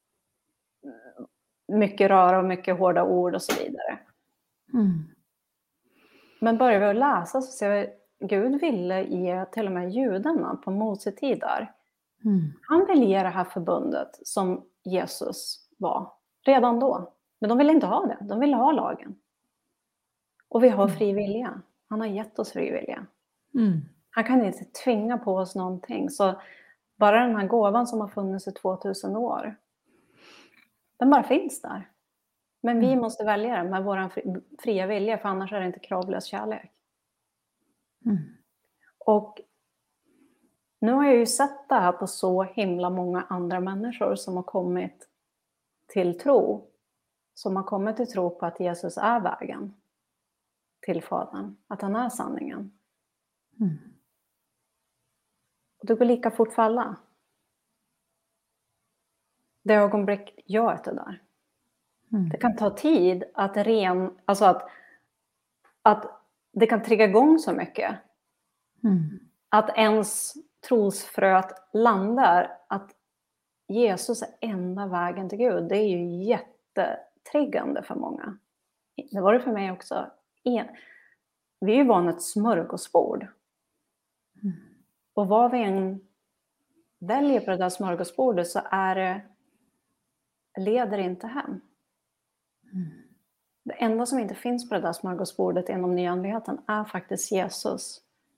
Mycket röra och mycket hårda ord och så vidare. Mm. Men börjar vi att läsa så ser vi att Gud ville ge till och med judarna på Mose tid där. Mm. Han ville ge det här förbundet som Jesus var redan då. Men de ville inte ha det. De ville ha lagen. Och vi har fri vilja. Han har gett oss fri vilja. Mm. Han kan inte tvinga på oss någonting. Så bara den här gåvan som har funnits i tvåtusen år. Den bara finns där. Men vi måste välja den med vår fria vilja. För annars är det inte kravlös kärlek. Mm. Och nu har jag ju sett det här på så himla många andra människor som har kommit till tro. Som har kommit till tro på att Jesus är vägen till Fadern. Att han är sanningen. Mm. Och det går lika fort för alla. det ögonblick jag är det där. Mm. Det kan ta tid att ren, alltså att, att det kan trigga igång så mycket. Mm. Att ens trosfröet landar att Jesus är enda vägen till Gud. Det är ju jättetriggande för många. Det var det för mig också. Vi är ju vana ett smörgåsbord. Mm. Och vad vi än väljer på det där smörgåsbordet så är det, leder inte hem. Mm. Det enda som inte finns på det där smörgåsbordet inom nyandligheten är faktiskt Jesus.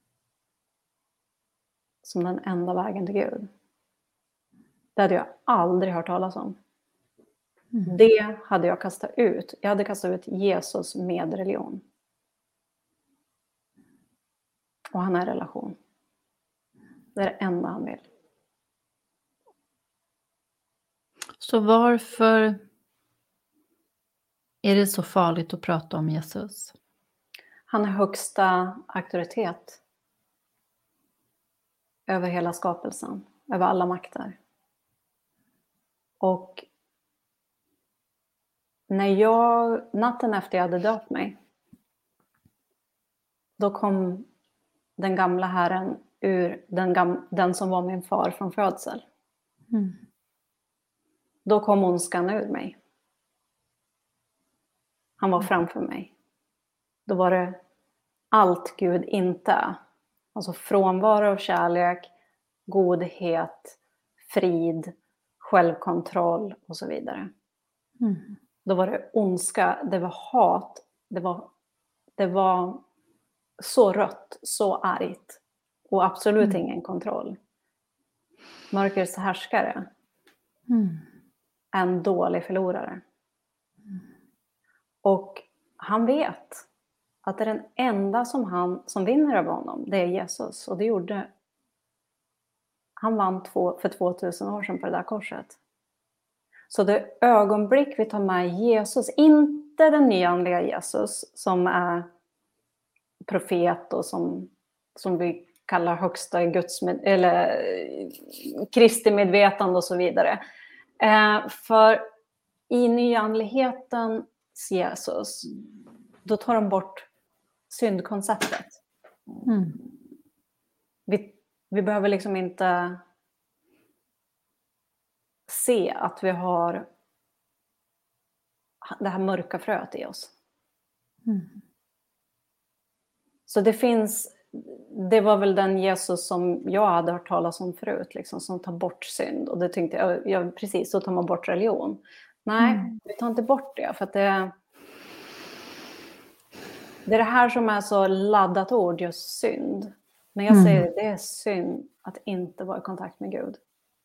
Som den enda vägen till Gud. Det hade jag aldrig hört talas om. Mm. Det hade jag kastat ut. Jag hade kastat ut Jesus med religion. Och han är relation. Det är det enda han vill. Så varför är det så farligt att prata om Jesus? Han är högsta auktoritet. Över hela skapelsen. Över alla makter. Och när jag, natten efter jag hade döpt mig, då kom den gamla Herren ur den, gam, den som var min far från födsel. Mm. Då kom ondskan ur mig. Han var framför mig. Då var det allt Gud inte är. Alltså frånvaro av kärlek, godhet, frid, självkontroll och så vidare. Mm. Då var det ondska, det var hat, det var, det var så rött, så argt och absolut Mm. ingen kontroll. Mörkrets härskare, Mm. en dålig förlorare. Mm. Och han vet att det är den enda som, han, som vinner över honom, det är Jesus. Och det gjorde, han vann två, för tvåtusen år sedan på det där korset. Så det ögonblick vi tar med Jesus, inte den nyandliga Jesus som är profet och som, som vi kallar högsta Guds med, eller Kristi medvetande och så vidare. Eh, för i nyandlighetens Jesus, då tar de bort syndkonceptet. Mm. Vi, vi behöver liksom inte se att vi har det här mörka fröet i oss. Mm. Så det finns, det var väl den Jesus som jag hade hört talas om förut, liksom, som tar bort synd. Och det tänkte jag, ja, precis, så tar man bort religion. Nej, Mm. vi tar inte bort det, för att det, det är det här som är så laddat ord, just synd. När jag Mm. säger det är synd att inte vara i kontakt med Gud.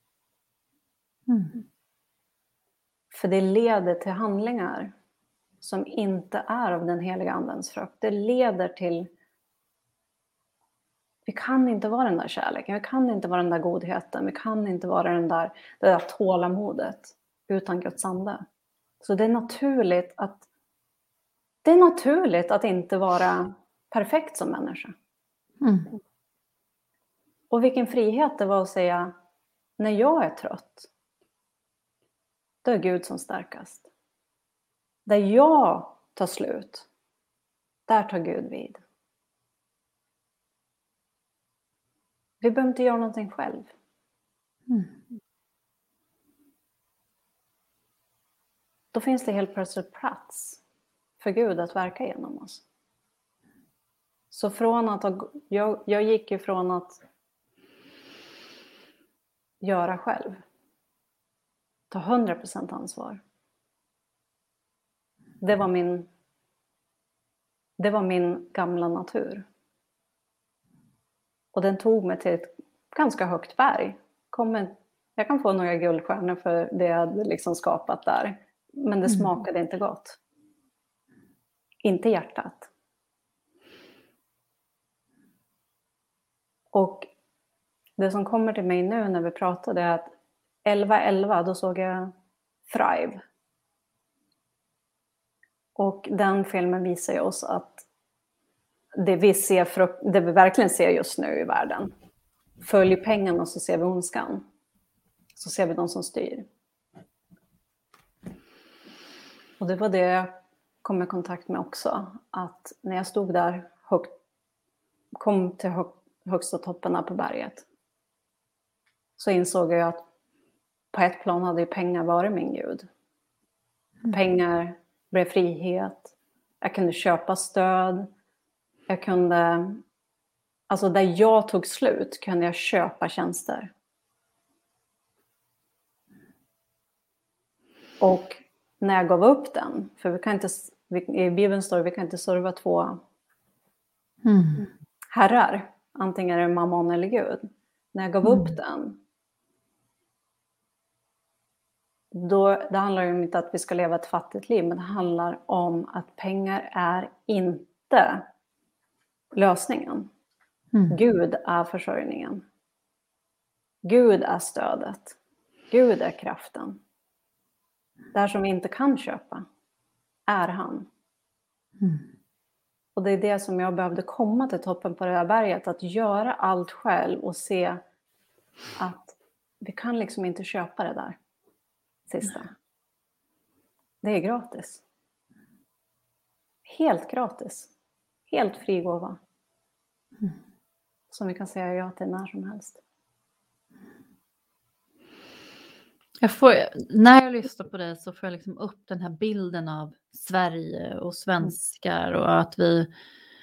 Mm. För det leder till handlingar som inte är av den heliga andens frukt. Det leder till, vi kan inte vara den där kärleken, vi kan inte vara den där godheten, vi kan inte vara den där, det där tålamodet utan Guds ande. Så det är naturligt att det är naturligt att inte vara perfekt som människa. Mm. Och vilken frihet det var att säga, när jag är trött, då är Gud som starkast. Där jag tar slut, där tar Gud vid. Vi behöver inte göra någonting själv. Mm. Då finns det helt plötsligt plats för Gud att verka genom oss. Så från att ha, jag, jag gick ifrån att göra själv, ta hundra procent ansvar. Det var min, det var min gamla natur. Och den tog mig till ett ganska högt berg. Kom en, jag kan få några guldstjärnor för det jag hade liksom skapat där. Men det smakade inte gott. Inte hjärtat. Och det som kommer till mig nu när vi pratade är att elva elva, då såg jag Thrive. Och den filmen visar ju oss att det vi, ser, det vi verkligen ser just nu i världen, följer pengarna och så ser vi ondskan. Så ser vi de som styr. Och det var det jag kom i kontakt med också. Att när jag stod där, högt, kom till hög, högsta topparna på berget. Så insåg jag att på ett plan hade ju pengar varit min gud. Mm. Pengar blev frihet. Jag kunde köpa stöd. Jag kunde... Alltså där jag tog slut kunde jag köpa tjänster. Och när jag gav upp den, för vi kan inte, i Bibeln står det, vi kan inte serva två mm. herrar. Antingen är det mammon eller Gud. När jag gav mm. upp den, då, det handlar ju inte om att vi ska leva ett fattigt liv, men det handlar om att pengar är inte lösningen. Mm. Gud är försörjningen. Gud är stödet. Gud är kraften. Det som vi inte kan köpa är han. Mm. Och det är det som jag behövde komma till toppen på det här berget. Att göra allt själv och se att vi kan liksom inte köpa det där sista. Det är gratis. Helt gratis. Helt fri gåva. Mm. Som vi kan säga ja till när som helst. Jag får, när jag lyssnar på det så får jag liksom upp den här bilden av Sverige och svenskar och att vi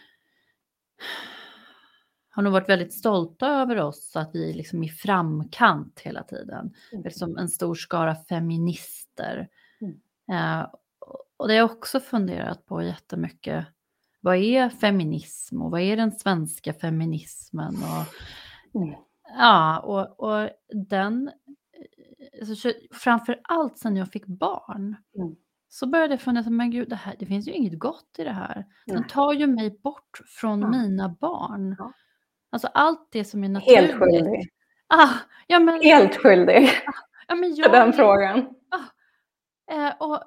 har nog varit väldigt stolta över oss, att vi liksom är i framkant hela tiden. Mm. Det är som en stor skara feminister. Mm. Uh, och det har jag också funderat på jättemycket. Vad är feminism och vad är den svenska feminismen? Och, mm. Ja, och, och den... Alltså, framför allt sen jag fick barn mm. så började jag fundera, men gud, det, här, det finns ju inget gott i det här. Den Nej. tar ju mig bort från ja. mina barn. Ja. Alltså allt det som är naturligt. Helt skyldig. Ah, ja, men, Helt skyldig. Ah, ja, men jag, den frågan. Ah, eh, och,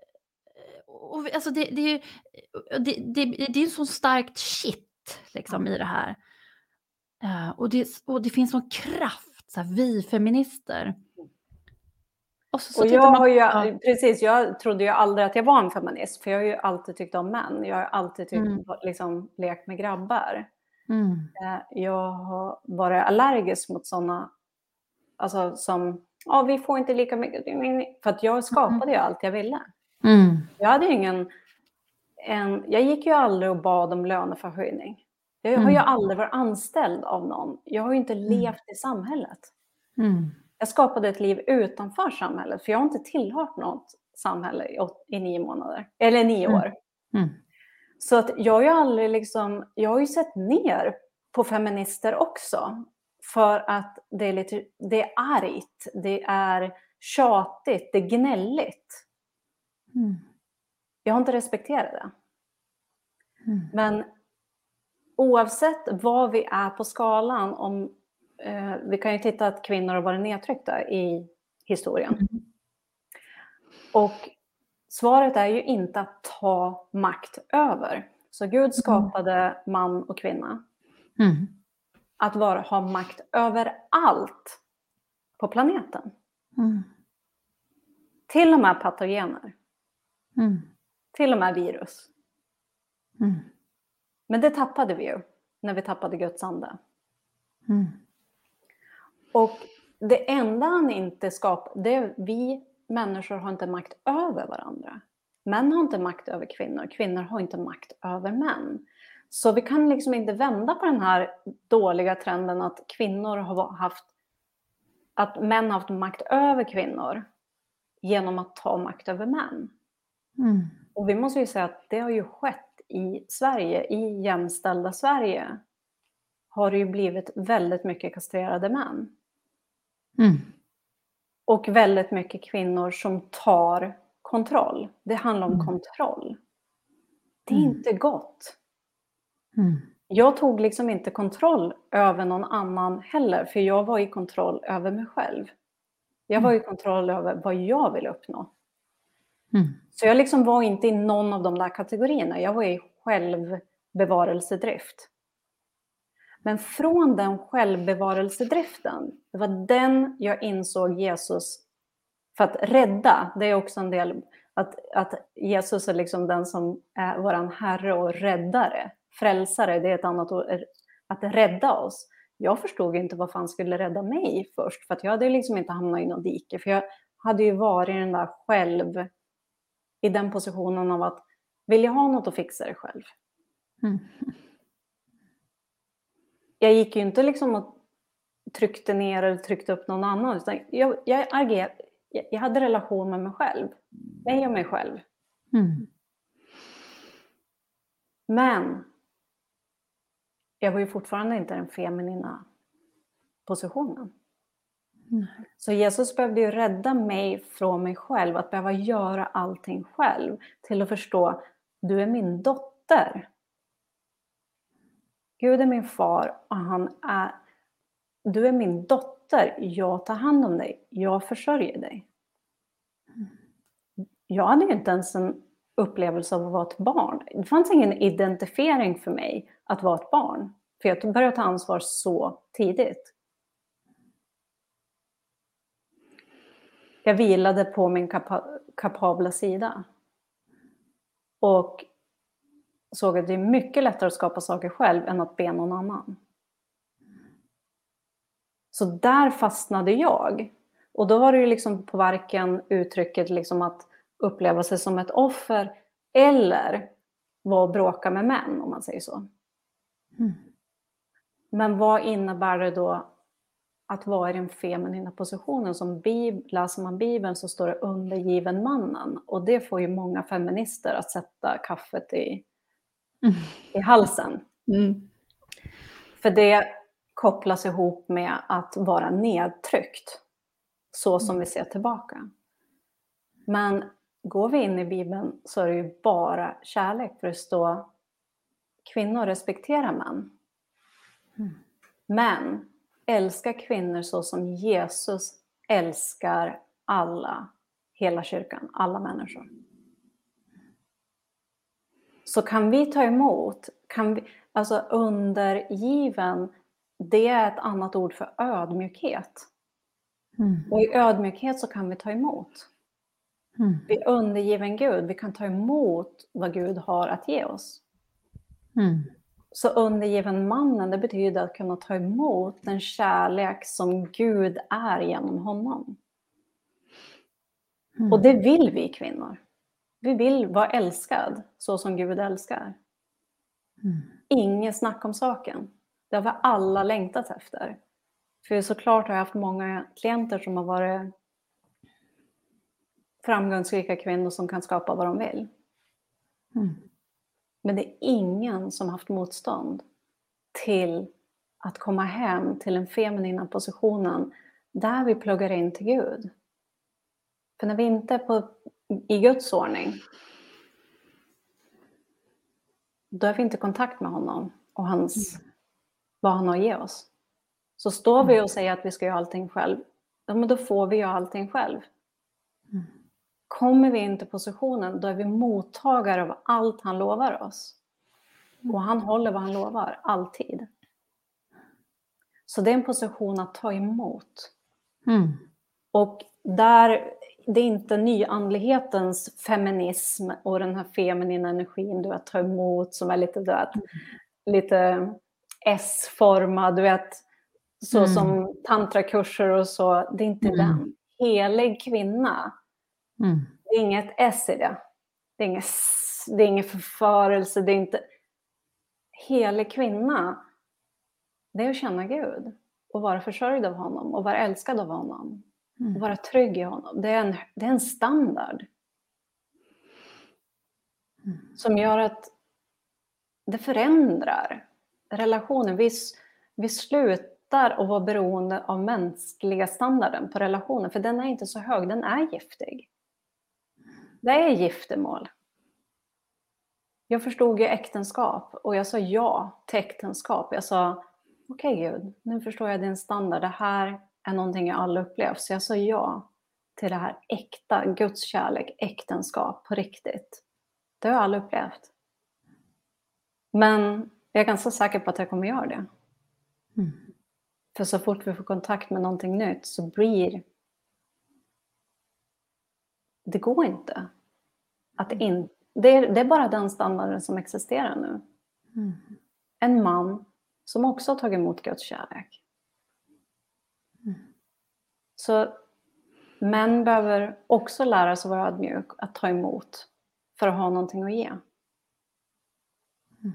och alltså det, det, det, det, det är en så starkt shit liksom, i det här. Uh, och, det, och det finns sån kraft, så här, vi feminister. Och, så, så och jag, man, har ju, precis, jag trodde ju aldrig att jag var en feminist. För jag har ju alltid tyckt om män. Jag har alltid tyckt, mm. liksom, lekt med grabbar. Mm. Jag har varit allergisk mot sådana. Alltså som, ja, vi får inte lika mycket. För att jag skapade mm. ju allt jag ville. Mm. Jag hade ingen, en, jag gick ju aldrig och bad om löneförhöjning. Jag har mm. ju aldrig varit anställd av någon. Jag har ju inte mm. levt i samhället. Mm. Jag skapade ett liv utanför samhället. För jag har inte tillhört något samhälle i, åt, i nio månader. Eller nio mm. år. Mm. Så att jag har ju aldrig liksom... Jag har ju sett ner på feminister också. För att det är lite... Det är argt. Det är tjatigt. Det är gnälligt. Mm. Jag har inte respekterat det. Mm. Men oavsett vad vi är på skalan, om... Eh, vi kan ju titta att kvinnor har varit nedtryckta i historien. Mm. Och svaret är ju inte att ta makt över. Så Gud skapade mm. man och kvinna. Mm. Att vara, ha makt över allt på planeten. Mm. Till och med patogener. Mm. Till och med virus. Mm. Men det tappade vi ju när vi tappade Guds ande. Mm. Och det enda han inte skapar, det är vi människor har inte makt över varandra. Män har inte makt över kvinnor. Kvinnor har inte makt över män. Så vi kan liksom inte vända på den här dåliga trenden att kvinnor har haft, att män har haft makt över kvinnor genom att ta makt över män. Mm. Och vi måste ju säga att det har ju skett i Sverige, i jämställda Sverige har det ju blivit väldigt mycket kastrerade män. Mm. Och väldigt mycket kvinnor som tar kontroll. Det handlar om mm. kontroll. Det är mm. inte gott. Mm. Jag tog liksom inte kontroll över någon annan heller. För jag var i kontroll över mig själv. Jag var i kontroll över vad jag ville uppnå. Mm. Så jag liksom var inte i någon av de där kategorierna. Jag var i självbevarelsedrift. Men från den självbevarelsedriften, det var den jag insåg Jesus för att rädda. Det är också en del, Att, att Jesus är liksom den som är våran herre och räddare. Frälsare, det är ett annat ord. Att rädda oss. Jag förstod inte vad fan skulle rädda mig först. För att jag hade liksom inte hamnat i någon dike. För jag hade ju varit i den där själv. I den positionen av att vill jag ha något att fixa det själv. Mm. Jag gick ju inte liksom och tryckte ner eller tryckte upp någon annan. Utan jag, jag, agerade, jag, jag hade relation med mig själv. Mig och mig själv. Mm. Men jag var ju fortfarande inte den feminina positionen. Mm. Så Jesus behövde ju rädda mig från mig själv. Att behöva göra allting själv. Till att förstå, du är min dotter. Gud är min far och han är, du är min dotter. Jag tar hand om dig. Jag försörjer dig. Jag hade ju inte ens en upplevelse av att vara ett barn. Det fanns ingen identifiering för mig att vara ett barn. För jag började ta ansvar så tidigt. Jag vilade på min kapa- kapabla sida. Och såg att det är mycket lättare att skapa saker själv än att be någon annan. Så där fastnade jag. Och då var det ju liksom på varken uttrycket liksom att uppleva sig som ett offer eller vara och bråka med män, om man säger så. Mm. Men vad innebär det då att vara i den feminina positionen? Som bib- läser man Bibeln så står det undergiven mannen. Och det får ju många feminister att sätta kaffet i, Mm. i halsen. Mm. För det kopplas ihop med att vara nedtryckt. Så som vi ser tillbaka. Men går vi in i Bibeln så är det ju bara kärlek. För det står kvinnor respekterar män. Mm. Men älskar kvinnor så som Jesus älskar alla, hela kyrkan, alla människor. Så kan vi ta emot, kan vi, alltså undergiven, det är ett annat ord för ödmjukhet. Mm. Och i ödmjukhet så kan vi ta emot. Mm. Vi är undergiven Gud, vi kan ta emot vad Gud har att ge oss. Mm. Så undergiven mannen, det betyder att kunna ta emot den kärlek som Gud är genom honom. Mm. Och det vill vi kvinnor. Vi vill vara älskad så som Gud älskar. Mm. Inget snack om saken. Det har vi alla längtat efter. För såklart har jag haft många klienter som har varit framgångsrika kvinnor som kan skapa vad de vill. Mm. Men det är ingen som haft motstånd till att komma hem till den feminina positionen där vi pluggar in till Gud. För när vi inte är på, i Guds ordning, då är vi inte i kontakt med honom och hans, mm. vad han har att ge oss. Så står vi och säger att vi ska göra allting själv, ja, men då får vi göra allting själv. Mm. Kommer vi in till positionen, då är vi mottagare av allt han lovar oss. Och han håller vad han lovar, alltid. Så det är en position att ta emot. Mm. Och där, det är inte nyandlighetens feminism och den här feminina energin du vet, ta emot som är lite, du vet, mm. lite S-formad, du vet, så mm. som tantrakurser och så. Det är inte mm. den. Helig kvinna. Mm. Det är inget S i det. Det är inget, det är ingen förförelse. Det är inte... Helig kvinna, det är att känna Gud. Och vara försörjd av honom. Och vara älskad av honom. Mm. Och vara trygg i honom. Det är en, det är en standard. Mm. Som gör att det förändrar relationen. Vi, vi slutar att vara beroende av mänskliga standarden på relationen. För den är inte så hög, den är giftig. Det är giftermål. Jag förstod ju äktenskap och jag sa ja till äktenskap. Jag sa, okej okay, Gud, nu förstår jag din standard. Det här är någonting jag aldrig upplevt. Så jag sa ja till det här äkta, Guds kärlek, äktenskap på riktigt. Det har jag aldrig upplevt. Men jag är ganska säker på att jag kommer göra det. Mm. För så fort vi får kontakt med någonting nytt så blir... Det går inte. Att in, det, är, det är bara den standarden som existerar nu. Mm. En man som också har tagit emot Guds kärlek. Mm. Så män behöver också lära sig att vara ödmjuk, att ta emot för att ha någonting att ge. Mm.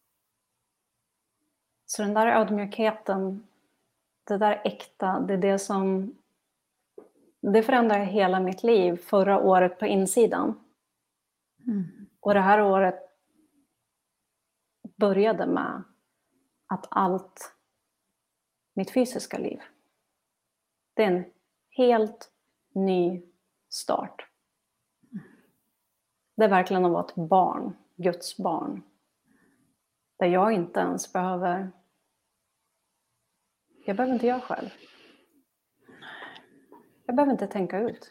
Så den där ödmjukheten, det där äkta, det är det som det förändrade hela mitt liv förra året på insidan. Mm. Och det här året började med att allt mitt fysiska liv, det är en helt ny start. Det är verkligen att vara ett barn, Guds barn. Där jag inte ens behöver, jag behöver inte göra själv. Jag behöver inte tänka ut.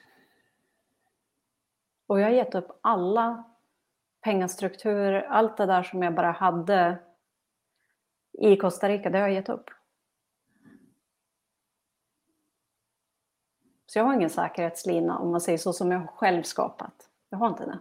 Och jag har gett upp alla pengastrukturer, allt det där som jag bara hade i Costa Rica, det har jag gett upp. Så jag har ingen säkerhetslina, om man säger så, som jag har själv skapat. Jag har inte det.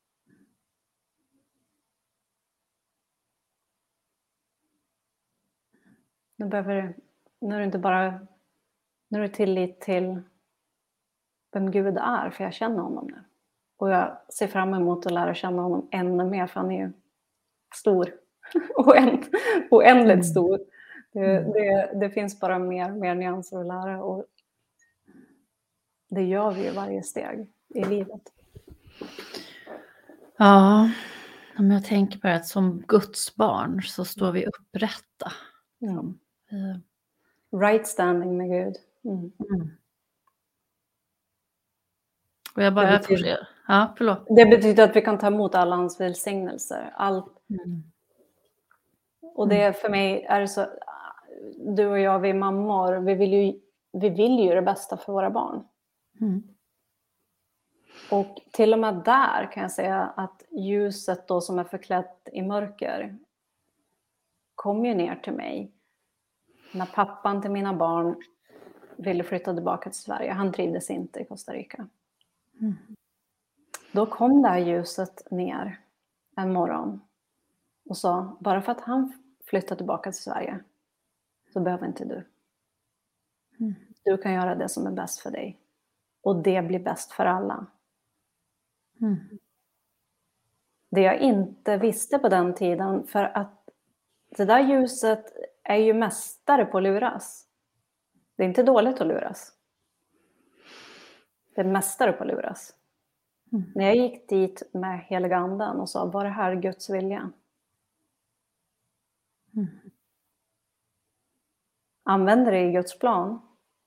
Nu behöver, nu är det inte bara, nu är det tillit till vem Gud är, för jag känner honom nu. Och jag ser fram emot att lära känna honom ännu mer, för han är ju stor. Oänd, oändligt Mm. stor. Det, Mm. det, det finns bara mer, mer nyanser att lära. Och det gör vi ju varje steg i livet. Ja, om jag tänker på det, att som Guds barn så står vi upprätta. Mm. Vi- Right standing med Gud. Mm. Mm. Och jag bara, Det jag betyder- får, ja, förlåt. Det betyder att vi kan ta emot alla hans välsignelser. Allt. Mm. Och det är för mig är det så, du och jag, vi är mammor, vi vill ju, vi vill ju det bästa för våra barn. Mm. Och till och med där kan jag säga att ljuset då som är förklätt i mörker kom ju ner till mig när pappan till mina barn ville flytta tillbaka till Sverige. Han trivdes inte i Costa Rica. Mm. Då kom det här ljuset ner en morgon och sa, bara för att han flyttar tillbaka till Sverige så behöver inte du. Mm. Du kan göra det som är bäst för dig. Och det blir bäst för alla. Mm. Det jag inte visste på den tiden, för att det där ljuset är ju mästare på att luras. Det är inte dåligt att luras. Det är mästare på att luras. Mm. När jag gick dit med heliga anden och sa, var det här Guds vilja? Mm. Använder det i Guds plan.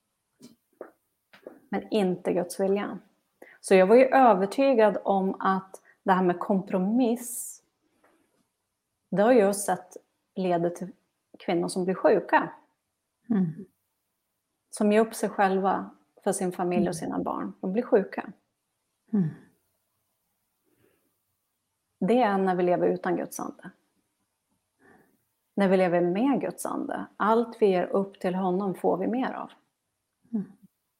Men inte Guds vilja. Så jag var ju övertygad om att det här med kompromiss, det har jag sett leder till kvinnor som blir sjuka. Mm. Som ger upp sig själva för sin familj och sina barn. De blir sjuka. Mm. Det är när vi lever utan Guds ande. När vi lever med Guds ande. Allt vi ger upp till honom får vi mer av. Mm.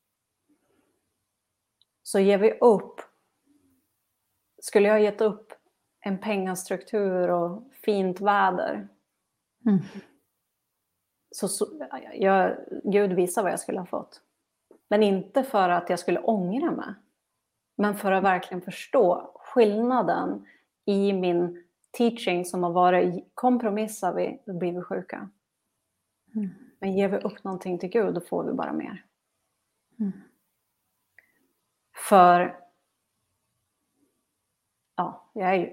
Så ger vi upp. Skulle jag ha gett upp en pengastruktur och fint väder. Mm. Så, så jag, Gud visar vad jag skulle ha fått. Men inte för att jag skulle ångra mig. Men för att verkligen förstå skillnaden i min teaching som har varit, kompromissar vi, då blir vi sjuka. Mm. Men ger vi upp någonting till Gud, då får vi bara mer. Mm. För, ja, jag är ju,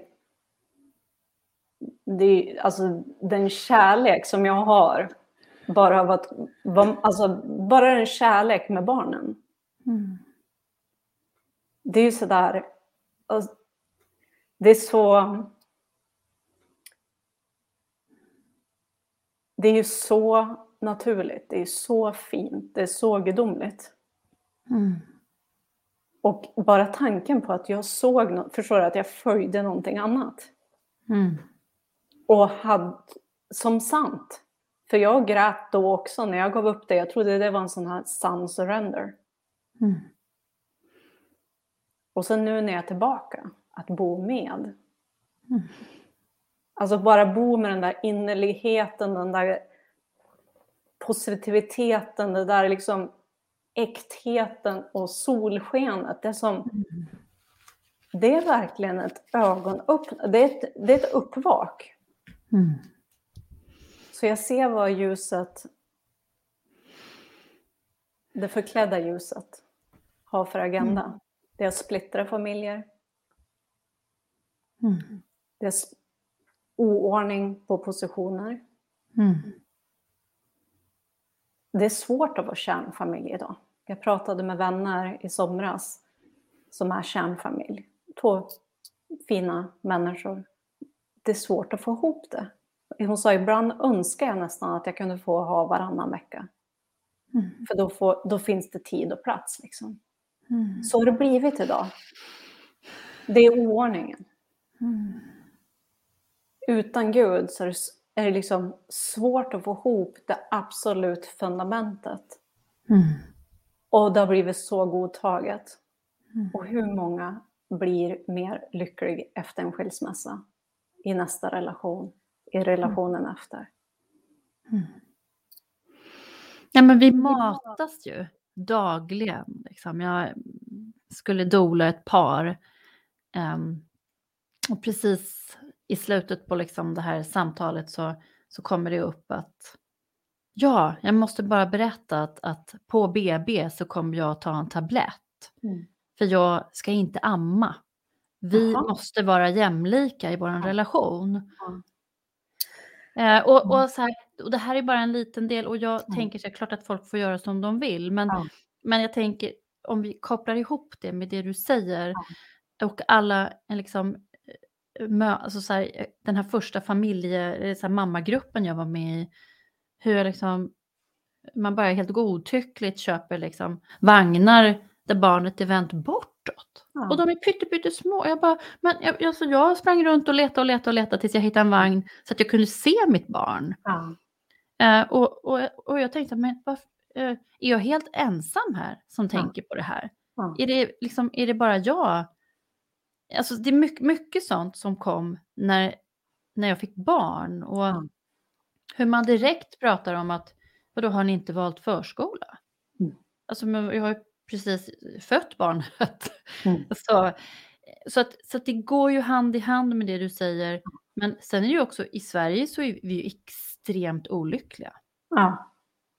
det är, alltså den kärlek som jag har, bara av att, alltså bara den kärlek med barnen. Mm. Det är ju sådär, det är så, det är ju så naturligt, det är så fint, det är så gudomligt. Mm. Och bara tanken på att jag såg något, förstår du, att jag följde någonting annat. Mm. Och hade som sant. För jag grät då också när jag gav upp det. Jag trodde det var en sån här sann surrender. Mm. Och sen nu när jag är tillbaka. att bo med. Mm. Alltså bara bo med den där innerligheten, den där positiviteten, det där liksom äktheten och solskenet. Det, som, Mm. det är verkligen ett ögonöppnande, det är ett, det är ett uppvak. Mm. Så jag ser vad ljuset, det förklädda ljuset, har för agenda. Mm. Det är att splittra familjer. Mm. Det är oordning på positioner. Mm. Det är svårt att vara kärnfamilj idag. Jag pratade med vänner i somras som är kärnfamilj. Två fina människor. Det är svårt att få ihop det. Hon sa, ibland önskar jag nästan att jag kunde få ha varannan vecka. Mm. För då, får, då finns det tid och plats. Liksom. Mm. Så har det blivit idag. Det är oordningen. Mm. Utan Gud så är det, är det liksom svårt att få ihop det absolut fundamentet. Mm. Och det har blivit så godtaget. Mm. Och hur många blir mer lycklig efter en skilsmässa? I nästa relation. I relationen mm. efter. Mm. Ja, men vi matas ju dagligen. Liksom. Jag skulle dola ett par. Um, och precis i slutet på liksom det här samtalet så, så kommer det upp att ja, jag måste bara berätta att, att på B B så kommer jag ta en tablett. Mm. För jag ska inte amma. Vi Aha. måste vara jämlika i vår ja. relation. Ja. Eh, och, Mm. och, så här, och det här är bara en liten del. Och jag mm. tänker så här, klart att folk får göra som de vill. Men, ja. men jag tänker, om vi kopplar ihop det med det du säger. Ja. Och alla liksom, alltså så här, den här första familje, så här, mammagruppen jag var med i. Hur liksom, man bara helt godtyckligt köper liksom vagnar där barnet är vänt bortåt. Ja. Och de är pytte, pytte små. Jag, bara, men jag, alltså jag sprang runt och letade och letade och letade tills jag hittade en vagn så att jag kunde se mitt barn. Ja. Uh, och, och, och jag tänkte, men varför, uh, är jag helt ensam här som ja. tänker på det här? Ja. Är, det liksom, är det bara jag? Alltså det är mycket, mycket sånt som kom när, när jag fick barn. Och ja. hur man direkt pratar om att då har ni inte valt förskola? Mm. Alltså jag har ju precis fött barnet. Mm. så så, att, så att det går ju hand i hand med det du säger. Men sen är det ju också, i Sverige så är vi ju extremt olyckliga. Ja,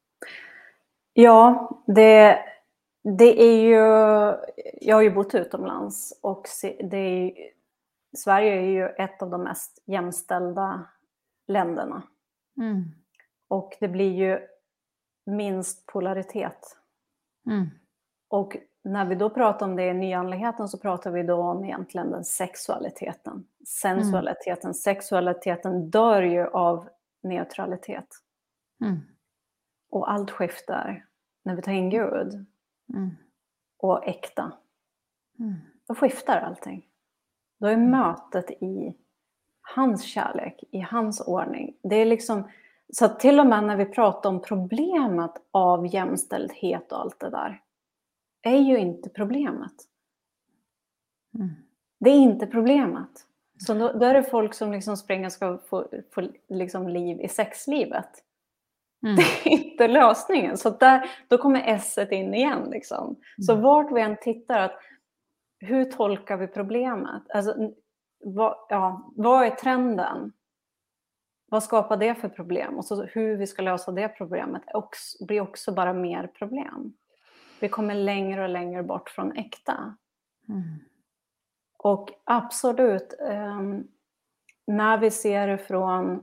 ja det, det är ju, jag har ju bott utomlands och det är, Sverige är ju ett av de mest jämställda länderna. Mm. Och det blir ju minst polaritet. Mm. Och när vi då pratar om det i nyandligheten så pratar vi då om egentligen den sexualiteten. Sensualiteten. Mm. Sexualiteten dör ju av neutralitet. Mm. Och allt skiftar när vi tar in Gud. Mm. Och äkta. Mm. Då skiftar allting. Då är mm. mötet i hans kärlek, i hans ordning. Det är liksom, så att till och med när vi pratar om problemet av jämställdhet och allt det där, är ju inte problemet. Mm. Det är inte problemet. Så då, då är det folk som liksom springer ska få, få liksom liv i sexlivet. Mm. Det är inte lösningen. Så där, då kommer S-et in igen. Liksom. Mm. Så vart vi än tittar, att, hur tolkar vi problemet? Alltså, vad, ja, vad är trenden? Vad skapar det för problem? Och så hur vi ska lösa det problemet också, blir också bara mer problem. Vi kommer längre och längre bort från äkta. Mm. Och absolut, eh, när vi ser det från,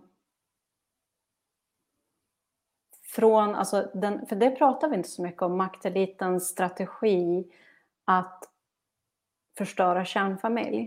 från alltså den, för det pratar vi inte så mycket om, maktelitens strategi att förstöra kärnfamilj.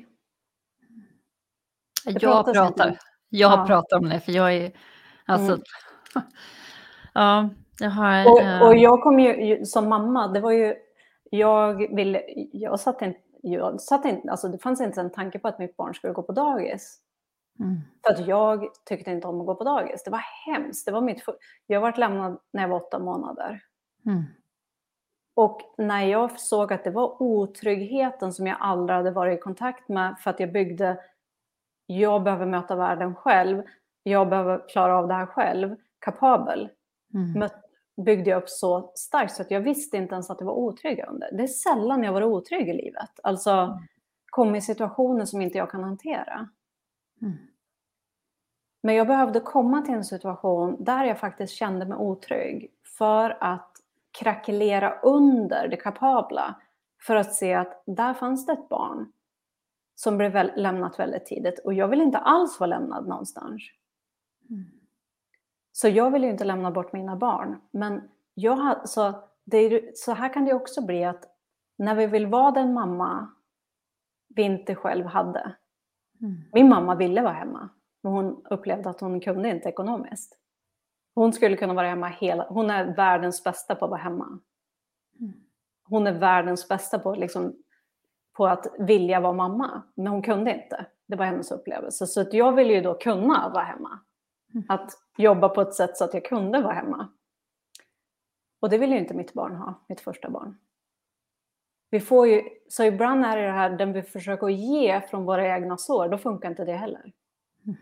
Det jag pratar, jag ja. pratar om det, för jag är, alltså, mm. ja, jag har... Och, och jag kom ju, som mamma, det var ju, jag ville, jag satt inte, jag satt inte, alltså det fanns inte en tanke på att mitt barn skulle gå på dagis. Mm. För att jag tyckte inte om att gå på dagis. Det var var hemskt. Det var mitt, jag var lämnad när jag var åtta månader. Mm. Och när jag såg att det var otryggheten som jag aldrig hade varit i kontakt med, för att jag byggde, jag behöver möta världen själv, jag behöver klara av det här själv, kapabel, Mm. byggde jag upp så starkt så att jag visste inte ens att det var otrygg under. Det är sällan jag var otrygg i livet. Alltså, kom i situationer som inte jag kan hantera. Mm. Men jag behövde komma till en situation där jag faktiskt kände mig otrygg för att krackelera under det kapabla. För att se att där fanns det ett barn som blev väl, lämnat väldigt tidigt. Och jag vill inte alls vara lämnad någonstans. Mm. Så jag vill ju inte lämna bort mina barn. Men jag har, så, det är, så här kan det också bli att när vi vill vara den mamma vi inte själv hade. Mm. Min mamma ville vara hemma. Men hon upplevde att hon kunde inte ekonomiskt. Hon skulle kunna vara hemma hela... Hon är världens bästa på att vara hemma. Mm. Hon är världens bästa på, liksom, på att vilja vara mamma. Men hon kunde inte. Det var hennes upplevelse. Så att jag ville ju då kunna vara hemma. Mm. Att jobba på ett sätt så att jag kunde vara hemma. Och det vill ju inte mitt barn ha. Mitt första barn. Vi får ju, så ibland är det här den vi försöker ge från våra egna sår. Då funkar inte det heller. Mm.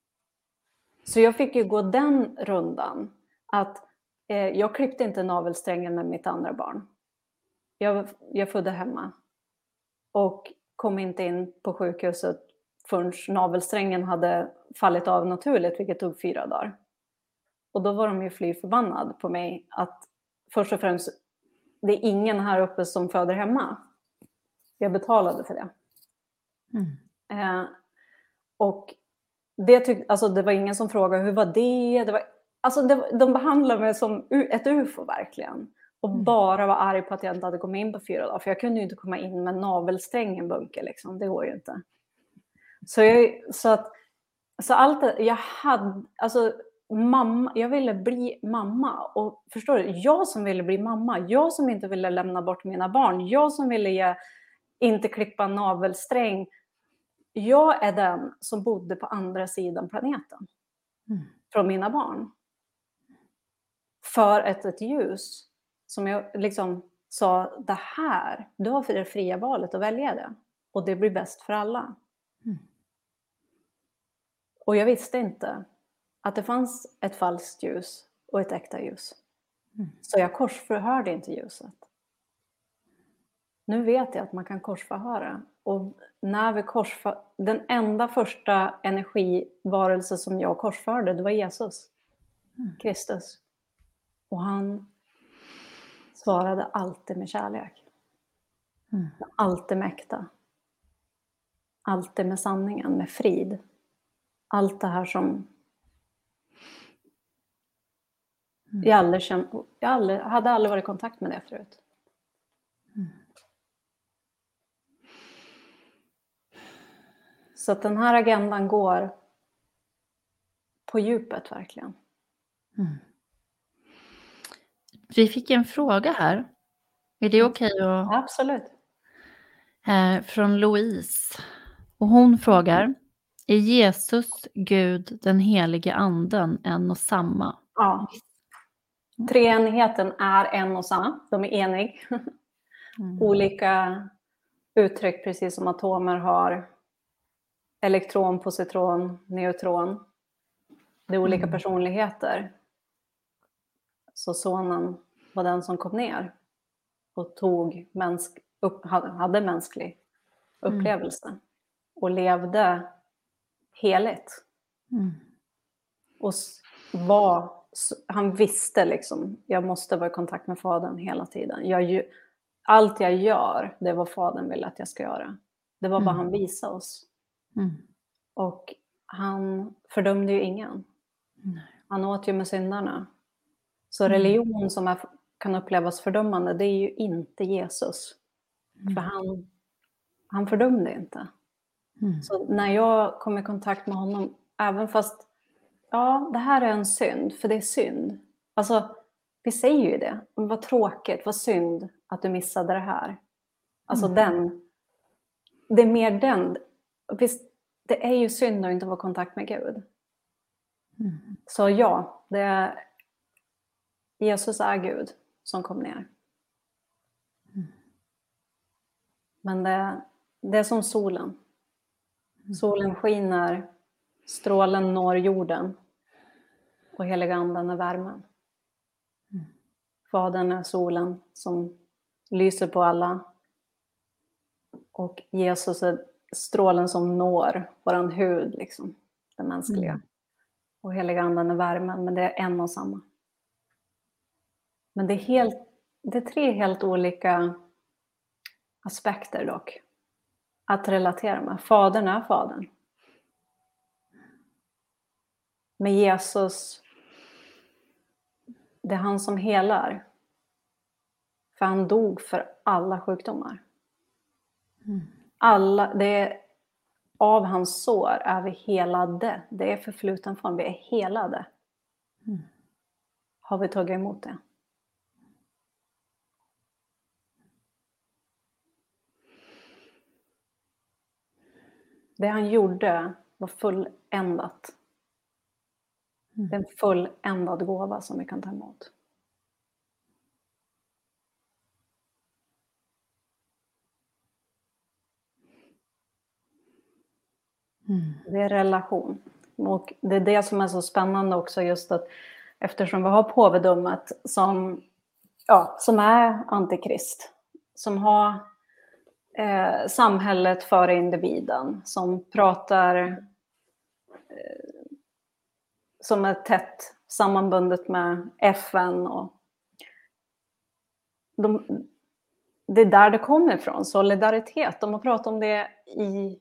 Så jag fick ju gå den rundan. Att eh, jag klippte inte navelsträngen med mitt andra barn. Jag, jag födde hemma. Och kom inte in på sjukhuset förrän navelsträngen hade fallit av naturligt. Vilket tog fyra dagar. Och då var de ju fly förbannad på mig. Att först och främst, det är ingen här uppe som föder hemma. Jag betalade för det. Mm. Eh, och det, tyck, alltså det var ingen som frågade hur var det? det, var, alltså det de behandlade mig som ett ufo verkligen. Och Mm. bara var arg på att jag inte hade kommit in på fyra dagar. För jag kunde ju inte komma in med navelsträngen bunker. Liksom. Det går ju inte. Så, jag, så, att, så allt det, jag hade... Alltså, mamma, jag ville bli mamma. Och förstår du? Jag som ville bli mamma. Jag som inte ville lämna bort mina barn. Jag som ville ge, inte klippa navelsträng. Jag är den som bodde på andra sidan planeten. Mm. Från mina barn. För ett, ett ljus. Som jag liksom sa, det här, du har för det fria valet att välja det. Och det blir bäst för alla. Mm. Och jag visste inte att det fanns ett falskt ljus och ett äkta ljus. Mm. Så jag korsförhörde inte ljuset. Nu vet jag att man kan korsförhöra. Och när vi korsför... Den enda första energivarelse som jag korsförde, det var Jesus. Mm. Kristus. Och han svarade alltid med kärlek. Mm. Alltid med äkta. Alltid med sanningen, med frid. Allt det här som Mm. jag aldrig känt, jag aldrig, hade aldrig varit i kontakt med det förut. Mm. Så att den här agendan går på djupet verkligen. Mm. Vi fick en fråga här. Är det okej att... Absolut. Eh, från Louise. Och hon frågar: är Jesus, Gud, den helige anden en och samma? Ja. Treenigheten är en och samma. De är enig. Mm. Olika uttryck, precis som atomer har elektron, positron, neutron. Det är olika Mm. personligheter. Så sonen var den som kom ner och tog mänsk, upp, hade mänsklig upplevelse. Mm. Och levde heligt. Mm. Och var, han visste liksom, jag måste vara i kontakt med fadern hela tiden. Jag, allt jag gör, det är vad fadern vill att jag ska göra. Det var vad Mm. han visade oss. Mm. Och han fördömde ju ingen. Nej. Han åt ju med syndarna. Så Mm. religion som är, kan upplevas fördömande, det är ju inte Jesus. Mm. För han, han fördömde inte. Mm. Så när jag kom i kontakt med honom, även fast, ja, det här är en synd, för det är synd. Alltså, vi säger ju det. Vad tråkigt, vad synd att du missade det här. Alltså Mm. den, det är mer den. Visst, det är ju synd att inte vara i kontakt med Gud. Mm. Så ja, det är Jesus är Gud som kom ner. Men det, det är som solen. Solen skiner, strålen når jorden och heliga anden är värmen. Fadern är solen som lyser på alla och Jesus är strålen som når våran hud, liksom, det mänskliga. Mm. Och heliga anden är värmen, men det är en och samma. Men det är, helt, det är tre helt olika aspekter dock att relatera med. Fadern är fadern. Med Jesus, det är han som helar. För han dog för alla sjukdomar. Mm. Alla, det är, av hans sår är vi helade. Det är förfluten form, vi är helade. Mm. Har vi tagit emot det? Det han gjorde var fulländat. Mm. Det är en fulländad gåva som vi kan ta emot. Mm. Det är relation. Och det är det som är så spännande också, just att eftersom vi har påvedömet som, ja, som är antikrist. Som har eh, samhället före individen. Som pratar, eh, som är tätt sammanbundet med F N. Och de, det är där det kommer ifrån, solidaritet. De har pratat om det i,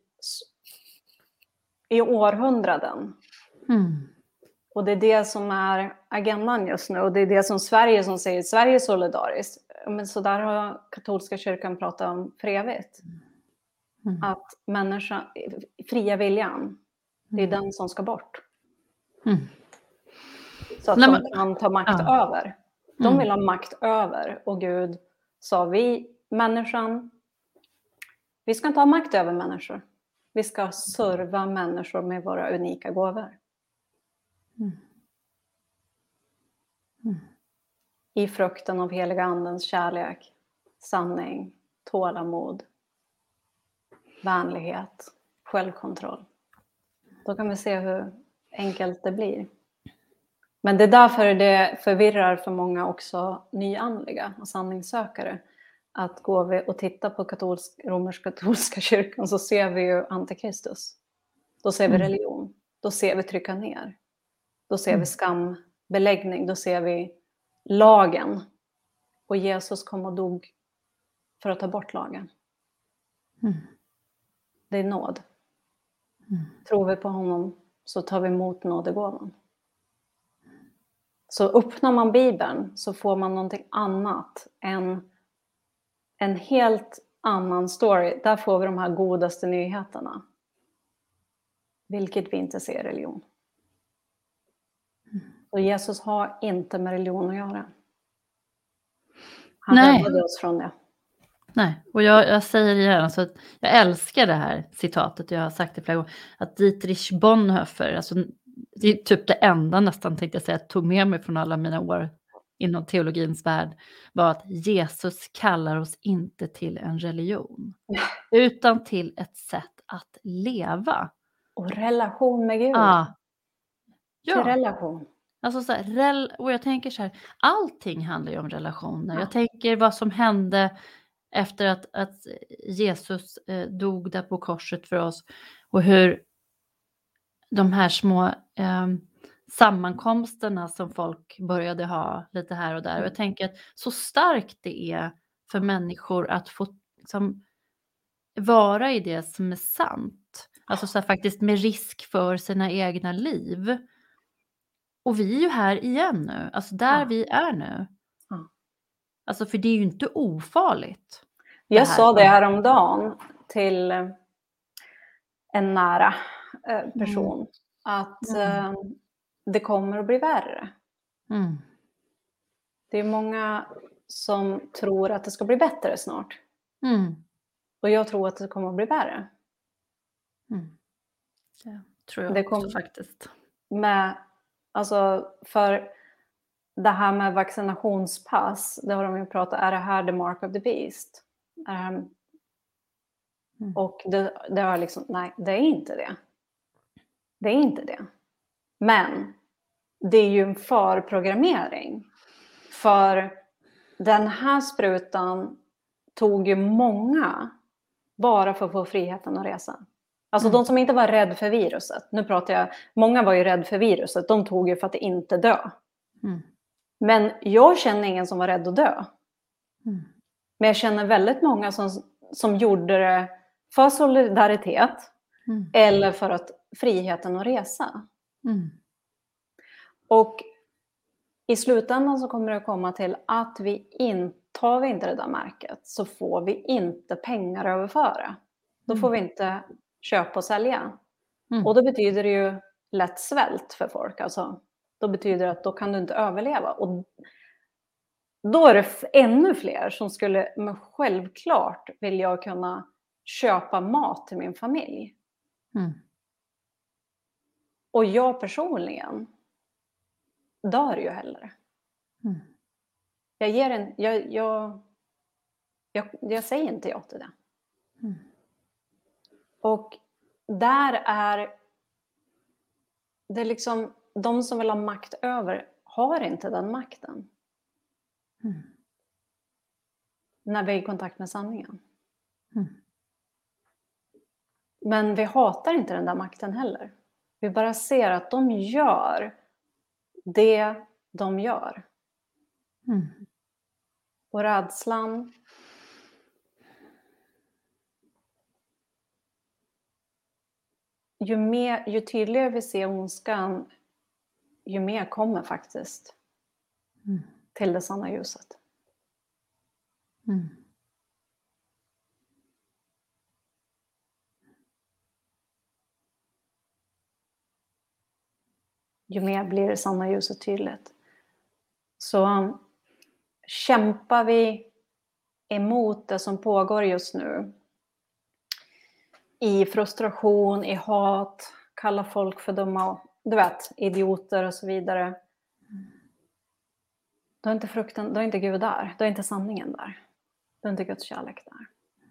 i århundraden. Mm. Och det är det som är agendan just nu. Och det är det som Sverige som säger Sverige är solidariskt. Men så där har katolska kyrkan pratat om för evigt. Mm. Att människan, fria viljan, det är den som ska bort. Mm. Så att Nej, de men- kan ta makt ja. över. De Mm. vill ha makt över. Och Gud sa, vi, människan, vi ska inte ha makt över människor. Vi ska serva människor med våra unika gåvor. Mm. Mm. I frukten av heliga andens kärlek, sanning, tålamod, vänlighet, självkontroll. Då kan vi se hur enkelt det blir. Men det är därför det förvirrar för många också nyandliga och sanningssökare. Att går vi och tittar på katolsk, romersk-katolska kyrkan så ser vi ju antikristus. Då ser vi Mm. religion. Då ser vi trycka ner. Då ser Mm. vi skambeläggning. Då ser vi lagen. Och Jesus kom och dog för att ta bort lagen. Mm. Det är nåd. Mm. Tror vi på honom så tar vi emot nådegåvan. Så öppnar man Bibeln så får man någonting annat än en helt annan story. Där får vi de här godaste nyheterna. Vilket vi inte ser i religion. Och Jesus har inte med religion att göra. Han Nej. räddade oss från det. Nej, och jag, jag säger det igen, alltså att jag älskar det här citatet, jag har sagt det flera gånger, att Dietrich Bonhoeffer, alltså det är typ det enda nästan tänkte jag säga, att tog med mig från alla mina år inom teologins värld, var att Jesus kallar oss inte till en religion, utan till ett sätt att leva. Och relation med Gud. Ah. Till Ja. relation. Alltså så här, rel- och jag tänker så här, allting handlar ju om relationer. Ja. Jag tänker vad som hände efter att, att Jesus eh, dog där på korset för oss. Och hur de här små eh, sammankomsterna som folk började ha lite här och där. Och jag tänker att så starkt det är för människor att få liksom, vara i det som är sant. Alltså så här, faktiskt med risk för sina egna liv. Och vi är ju här igen nu, alltså där Ja. vi är nu. Ja. Alltså för det är ju inte ofarligt. Jag här sa som- det häromdagen till en nära eh, person. Att Mm. eh, det kommer att bli värre. Mm. Det är många som tror att det ska bli bättre snart. Mm. Och jag tror att det kommer att bli värre. Mm. Det tror jag Det också kom- faktiskt. Med, alltså för det här med vaccinationspass, det har de ju pratat, är det här the mark of the beast? Är det här Mm. Och det, det var liksom, nej, det är inte det. Det är inte det. Men det är ju en förprogrammering. För den här sprutan tog ju många bara för att få friheten att resa. Alltså Mm. de som inte var rädda för viruset. Nu pratar jag, många var ju rädda för viruset. De tog ju för att inte dö. Mm. Men jag känner ingen som var rädd att dö. Mm. Men jag känner väldigt många som, som gjorde det för solidaritet. Mm. Eller för att friheten att resa. Mm. Och i slutändan så kommer det att komma till att vi inte, tar vi inte det där märket så får vi inte pengar överföra. Då får vi inte köpa och sälja. Mm. Och då betyder det ju lätt svält för folk. Alltså, då betyder det att då kan du inte överleva. Och då är det ännu fler som skulle, men självklart vill jag kunna köpa mat till min familj. Mm. Och jag personligen dör ju hellre. Mm. Jag, ger en, jag, jag, jag, jag säger inte ja till det. Mm. Och där är det liksom, de som vill ha makt över har inte den makten. Mm. När vi är i kontakt med sanningen. Mm. Men vi hatar inte den där makten heller. Vi bara ser att de gör det de gör. Mm. Och rädslan. Ju, mer, ju tydligare vi ser ondskan, ju mer kommer faktiskt Mm. till det sanna ljuset. Mm. Ju mer blir det sanna ljuset tydligt. Så um, kämpar vi emot det som pågår just nu. I frustration, i hat, kalla folk för dumma, du vet, idioter och så vidare. Då är inte frukten, då är inte Gud där. Då är inte sanningen där. Då är inte Guds kärlek där.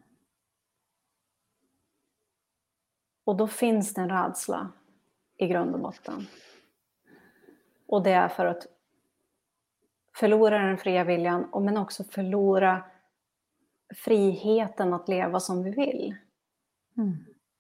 Och då finns det en rädsla i grund och botten. Och det är för att förlora den fria viljan, men också förlora friheten att leva som vi vill. Mm.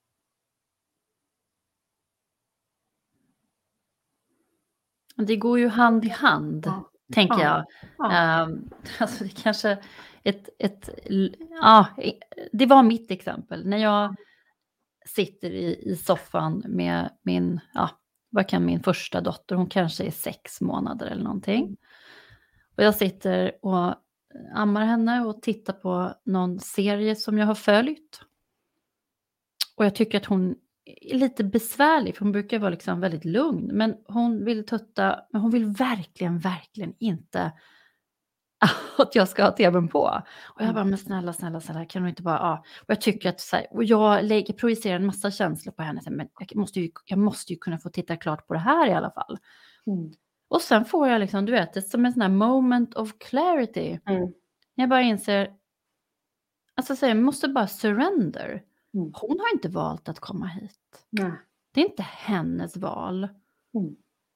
Det går ju hand i hand, Ja. tänker Ja. jag. Ja. Um, alltså det kanske ett, ett, ja, det var mitt exempel. När jag sitter i, i soffan med min, ja, vad kan min första dotter, hon kanske är sex månader eller någonting. Och jag sitter och ammar henne och tittar på någon serie som jag har följt. Och jag tycker att hon är lite besvärlig, för hon brukar vara liksom väldigt lugn. Men hon vill tutta, men hon vill verkligen, verkligen inte att jag ska ha tvn på. Och jag bara, men snälla, snälla, snälla, kan du inte bara, ja. Och jag tycker att, så här, och jag lägger, projicerar en massa känslor på henne. Så här, men jag måste, ju, jag måste ju kunna få titta klart på det här i alla fall. Mm. Och sen får jag liksom, du vet, det är som en sån här moment of clarity. Mm. Jag bara inser, alltså så här, jag måste bara surrender. Mm. Hon har inte valt att komma hit. Nej. Det är inte hennes val. Mm.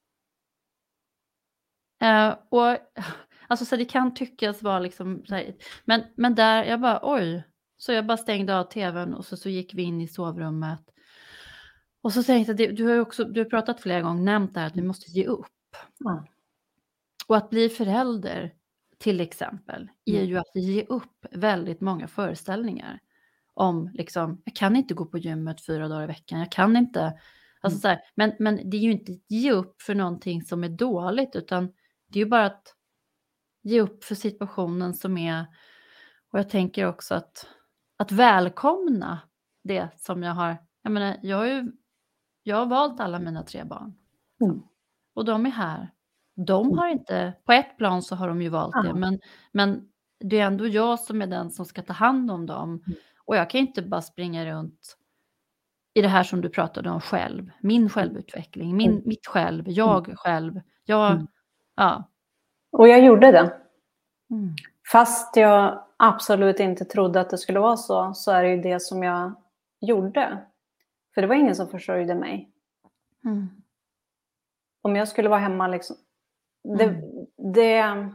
Uh, och alltså så det kan tyckas vara liksom så här, men, men där jag bara oj, så jag bara stängde av tvn och så, så gick vi in i sovrummet och så tänkte jag, du har ju också, du har pratat flera gånger, nämnt det här att vi måste ge upp. Ja. Och att bli förälder till exempel är Mm. ju att ge upp väldigt många föreställningar om liksom, jag kan inte gå på gymmet fyra dagar i veckan, jag kan inte, alltså Mm. så här, men, men det är ju inte att ge upp för någonting som är dåligt, utan det är ju bara att ge upp för situationen som är, och jag tänker också att, att välkomna det som jag har, jag menar, jag har ju, jag har valt alla mina tre barn. Mm. Och de är här. De har inte, på ett plan så har de ju valt det, Ja. men, men det är ändå jag som är den som ska ta hand om dem. Mm. Och jag kan inte bara springa runt i det här som du pratade om själv. Min självutveckling, min, Mm. mitt själv, jag själv. Jag, Mm. ja. Och jag gjorde det. Mm. Fast jag absolut inte trodde att det skulle vara så, så är det ju det som jag gjorde. För det var ingen som försörjde mig. Mm. Om jag skulle vara hemma liksom. Det, Mm. det,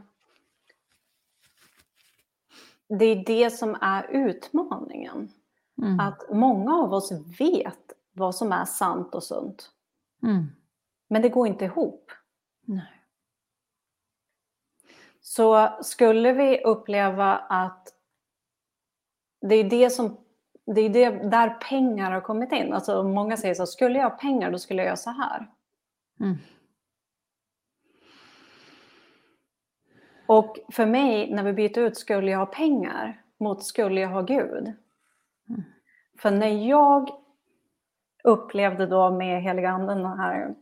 det är det som är utmaningen. Mm. Att många av oss vet vad som är sant och sunt. Mm. Men det går inte ihop. Nej. Så skulle vi uppleva att det är det som det är det där pengar har kommit in. Alltså många säger så, skulle jag ha pengar då skulle jag göra så här. Mm. Och för mig, när vi byter ut skulle jag ha pengar mot skulle jag ha Gud. Mm. För när jag upplevde då med heliga anden den här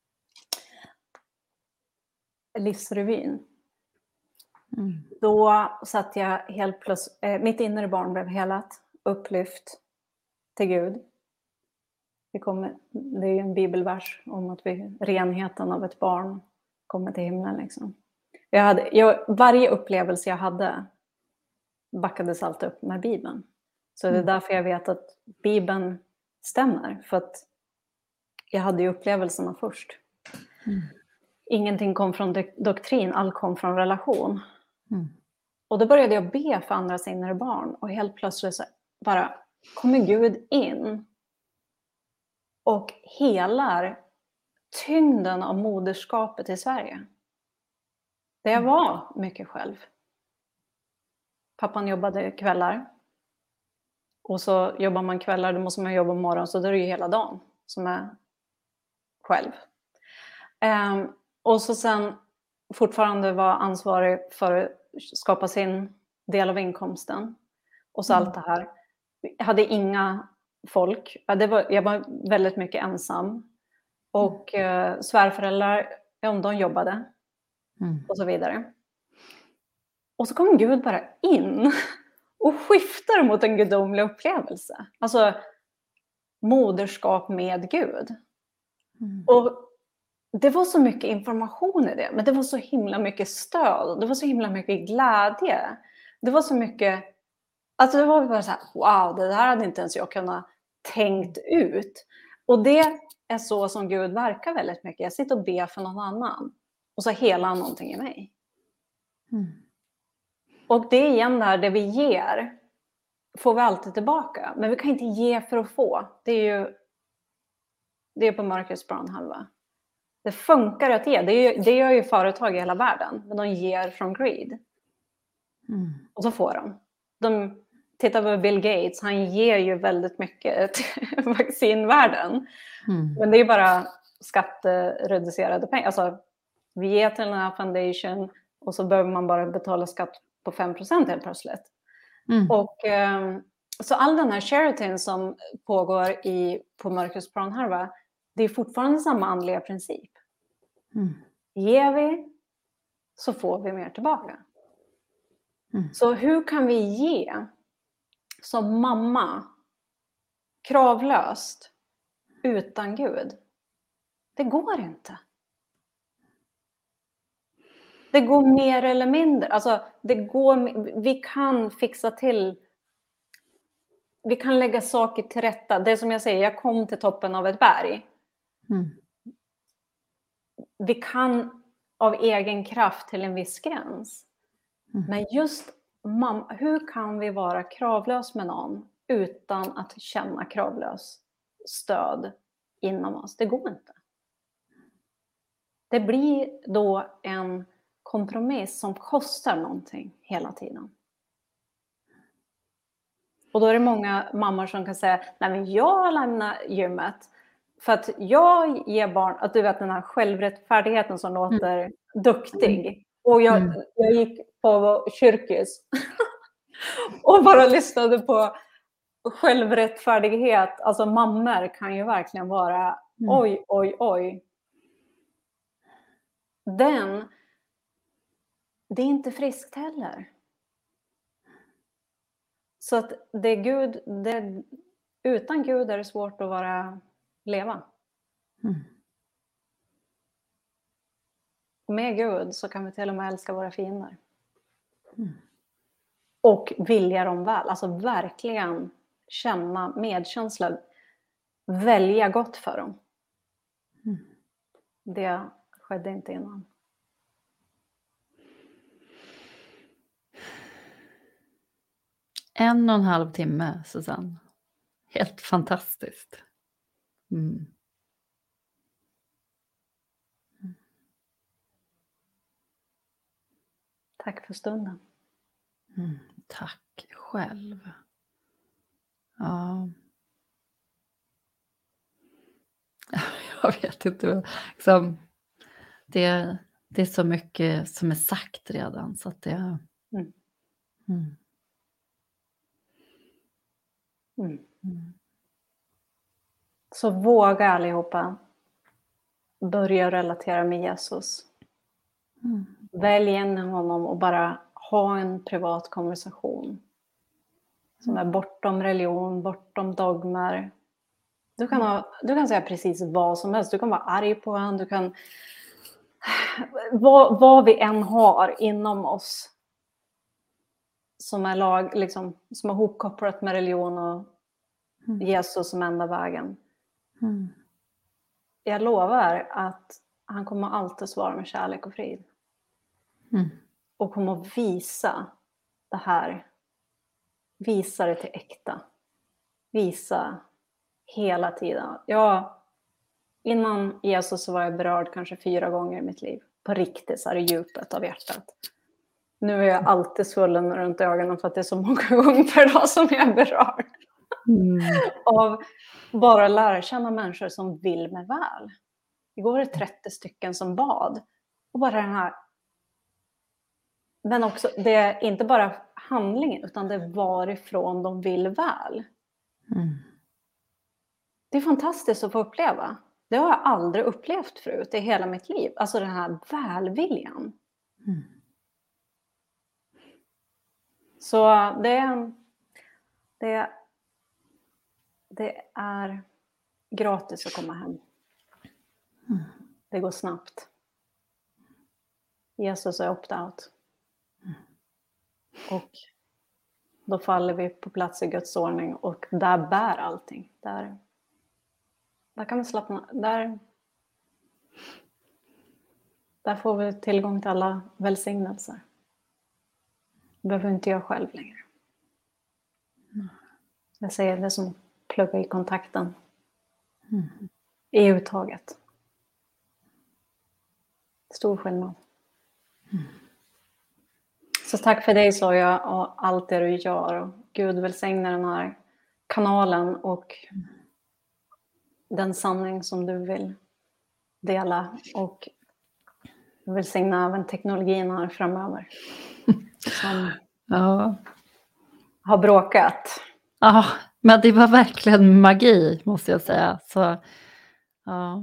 livsrevyn. Mm. Då satt jag helt plötsligt, eh, mitt inre barn blev helat, upplyft till Gud. Det, kommer, det är ju en bibelvers om att vi, renheten av ett barn kommer till himlen. Liksom. Jag hade, jag, varje upplevelse jag hade backades allt upp med Bibeln. Så det är Mm. därför jag vet att Bibeln stämmer. För att jag hade ju upplevelserna först. Mm. Ingenting kom från doktrin, allt kom från relation. Mm. Och då började jag be för andras inre barn. Och helt plötsligt så bara kommer Gud in. Och helar tyngden av moderskapet i Sverige. Där jag var mycket själv. Pappan jobbade kvällar. Och så jobbar man kvällar, då måste man jobba morgon. Så då är det ju hela dagen som är själv. Um, och så sen fortfarande var ansvarig för att skapa sin del av inkomsten. Och så Mm. allt det här. Jag hade inga folk. Det var, jag var väldigt mycket ensam. Och uh, svärföräldrar, ja, de jobbade. Mm. Och så vidare. Och så kom Gud bara in och skiftar mot en gudomlig upplevelse. Alltså moderskap med Gud. Mm. Och det var så mycket information i det, men det var så himla mycket stöd. Det var så himla mycket glädje. Det var så mycket, alltså det var bara så här, wow, det där hade inte ens jag kunnat tänkt ut. Och det är så som Gud verkar väldigt mycket. Jag sitter och ber för någon annan och så helar han någonting i mig. Mm. Och det är igen där, det vi ger får vi alltid tillbaka. Men vi kan inte ge för att få. Det är ju det är på mörkrets planhalva. Det funkar att ge. Det, är ju, det gör ju företag i hela världen. Men de ger från greed. Mm. Och så får de. de Titta på Bill Gates. Han ger ju väldigt mycket till vaccinvärlden. Mm. Men det är ju bara skattereducerade pengar. Alltså, vi ger till den här foundation. Och så behöver man bara betala skatt på fem procent helt plötsligt. Mm. Och, eh, så all den här charitin som pågår i, på mörkrets planhalva. Det är fortfarande samma andliga princip. Mm. Ger vi så får vi mer tillbaka. Mm. Så hur kan vi ge som mamma kravlöst utan Gud? Det går inte. Det går mer eller mindre. Alltså, det går, vi kan fixa till. Vi kan lägga saker till rätta. Det är som jag säger, jag kom till toppen av ett berg. Mm. Vi kan av egen kraft till en viss gräns. Mm. Men just mamma, hur kan vi vara kravlös med någon utan att känna kravlös stöd inom oss? Det går inte. Det blir då en kompromiss som kostar någonting hela tiden. Och då är det många mammor som kan säga, nej men jag lämnar gymmet för att jag ger barn, att du vet den här självrättfärdigheten som låter mm. duktig. Och jag, mm. jag gick på kyrkis och bara lyssnade på självrättfärdighet. Alltså mammor kan ju verkligen vara, mm. oj, oj, oj. Den, det är inte friskt heller. Så att det är Gud, det, utan Gud är det svårt att vara, leva. Mm. Med Gud så kan vi till och med älska våra fiender. Mm. Och vilja dem väl. Alltså verkligen känna medkänsla, välja gott för dem. Mm. Det skedde inte innan. En och en halv timme, Susanne. Helt fantastiskt. Mm. Tack för stunden. Mm. Tack själv. Ja. Jag vet inte. Liksom, det, det är så mycket som är sagt redan. Så att det... Mm. Mm. Mm. Mm. Så våga allihopa börja relatera med Jesus. Mm. Välj in honom och bara ha en privat konversation. Som är bortom religion, bortom dogmer. Du kan, ha, du kan säga precis vad som helst. Du kan vara arg på honom. Du kan... Vad, vad vi än har inom oss. Som är, lag, liksom, som är hopkopplat med religion och Mm. Jesus som enda vägen. Mm. Jag lovar att han kommer alltid svara med kärlek och frid. Mm. Och kommer att visa det här. Visa det till äkta. Visa hela tiden. Ja, innan Jesus så var jag berörd kanske fyra gånger i mitt liv. På riktigt, så här i djupet av hjärtat. Nu är jag alltid svullen runt ögonen för att det är så många gånger per dag som jag är berörd. Mm. Av bara lära känna människor som vill mig väl. Igår var det trettio stycken som bad. Och bara den här... Men också, det är inte bara handlingen utan det är varifrån de vill väl. Mm. Det är fantastiskt att få uppleva. Det har jag aldrig upplevt förut i hela mitt liv. Alltså den här välviljan. Mm. Så det är, det, det är gratis att komma hem. Mm. Det går snabbt. Jesus är opt-out. Mm. Och då faller vi på plats i Guds ordning och där bär allting. Där, där kan vi slappna. Där, där får vi tillgång till alla välsignelser. Det behöver inte jag själv längre. Mm. Jag säger det som plugga i kontakten. Mm. I uttaget. Stor skillnad. Mm. Så tack för dig Soja och allt det du gör. Och Gud välsigna den här kanalen och den sanning som du vill dela. Och välsigna även teknologin här framöver. Som Ja. har bråkat. Ja, men det var verkligen magi måste jag säga. Så, ja.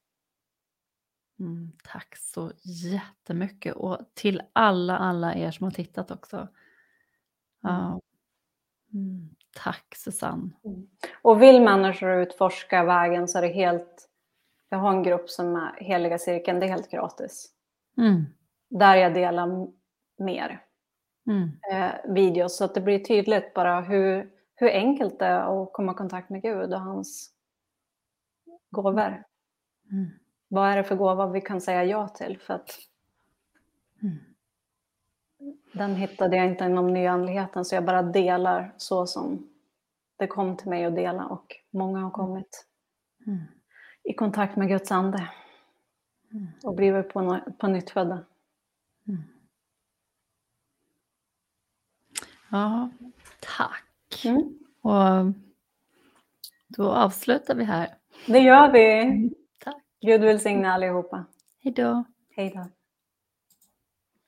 Mm, tack så jättemycket. Och till alla, alla er som har tittat också. Ja. Mm, tack Susanne. Mm. Och vill människor utforska vägen så är det helt... Jag har en grupp som är Heliga Cirkeln. Det är helt gratis. Mm. Där jag delar mer Mm. eh, videos. Så att det blir tydligt bara hur, hur enkelt det är att komma i kontakt med Gud och hans gåvor. Mm. Vad är det för gåva vi kan säga ja till? För att Mm. den hittade jag inte inom nyandligheten. Så jag bara delar så som det kom till mig att dela. Och många har kommit Mm. i kontakt med Guds ande. Mm. Och blivit på, på nytt födda. Mm. Ja, tack. Mm. Och då avslutar vi här. Det gör vi. Mm. Tack. Gud välsigna allihopa. Hej då. Hej då.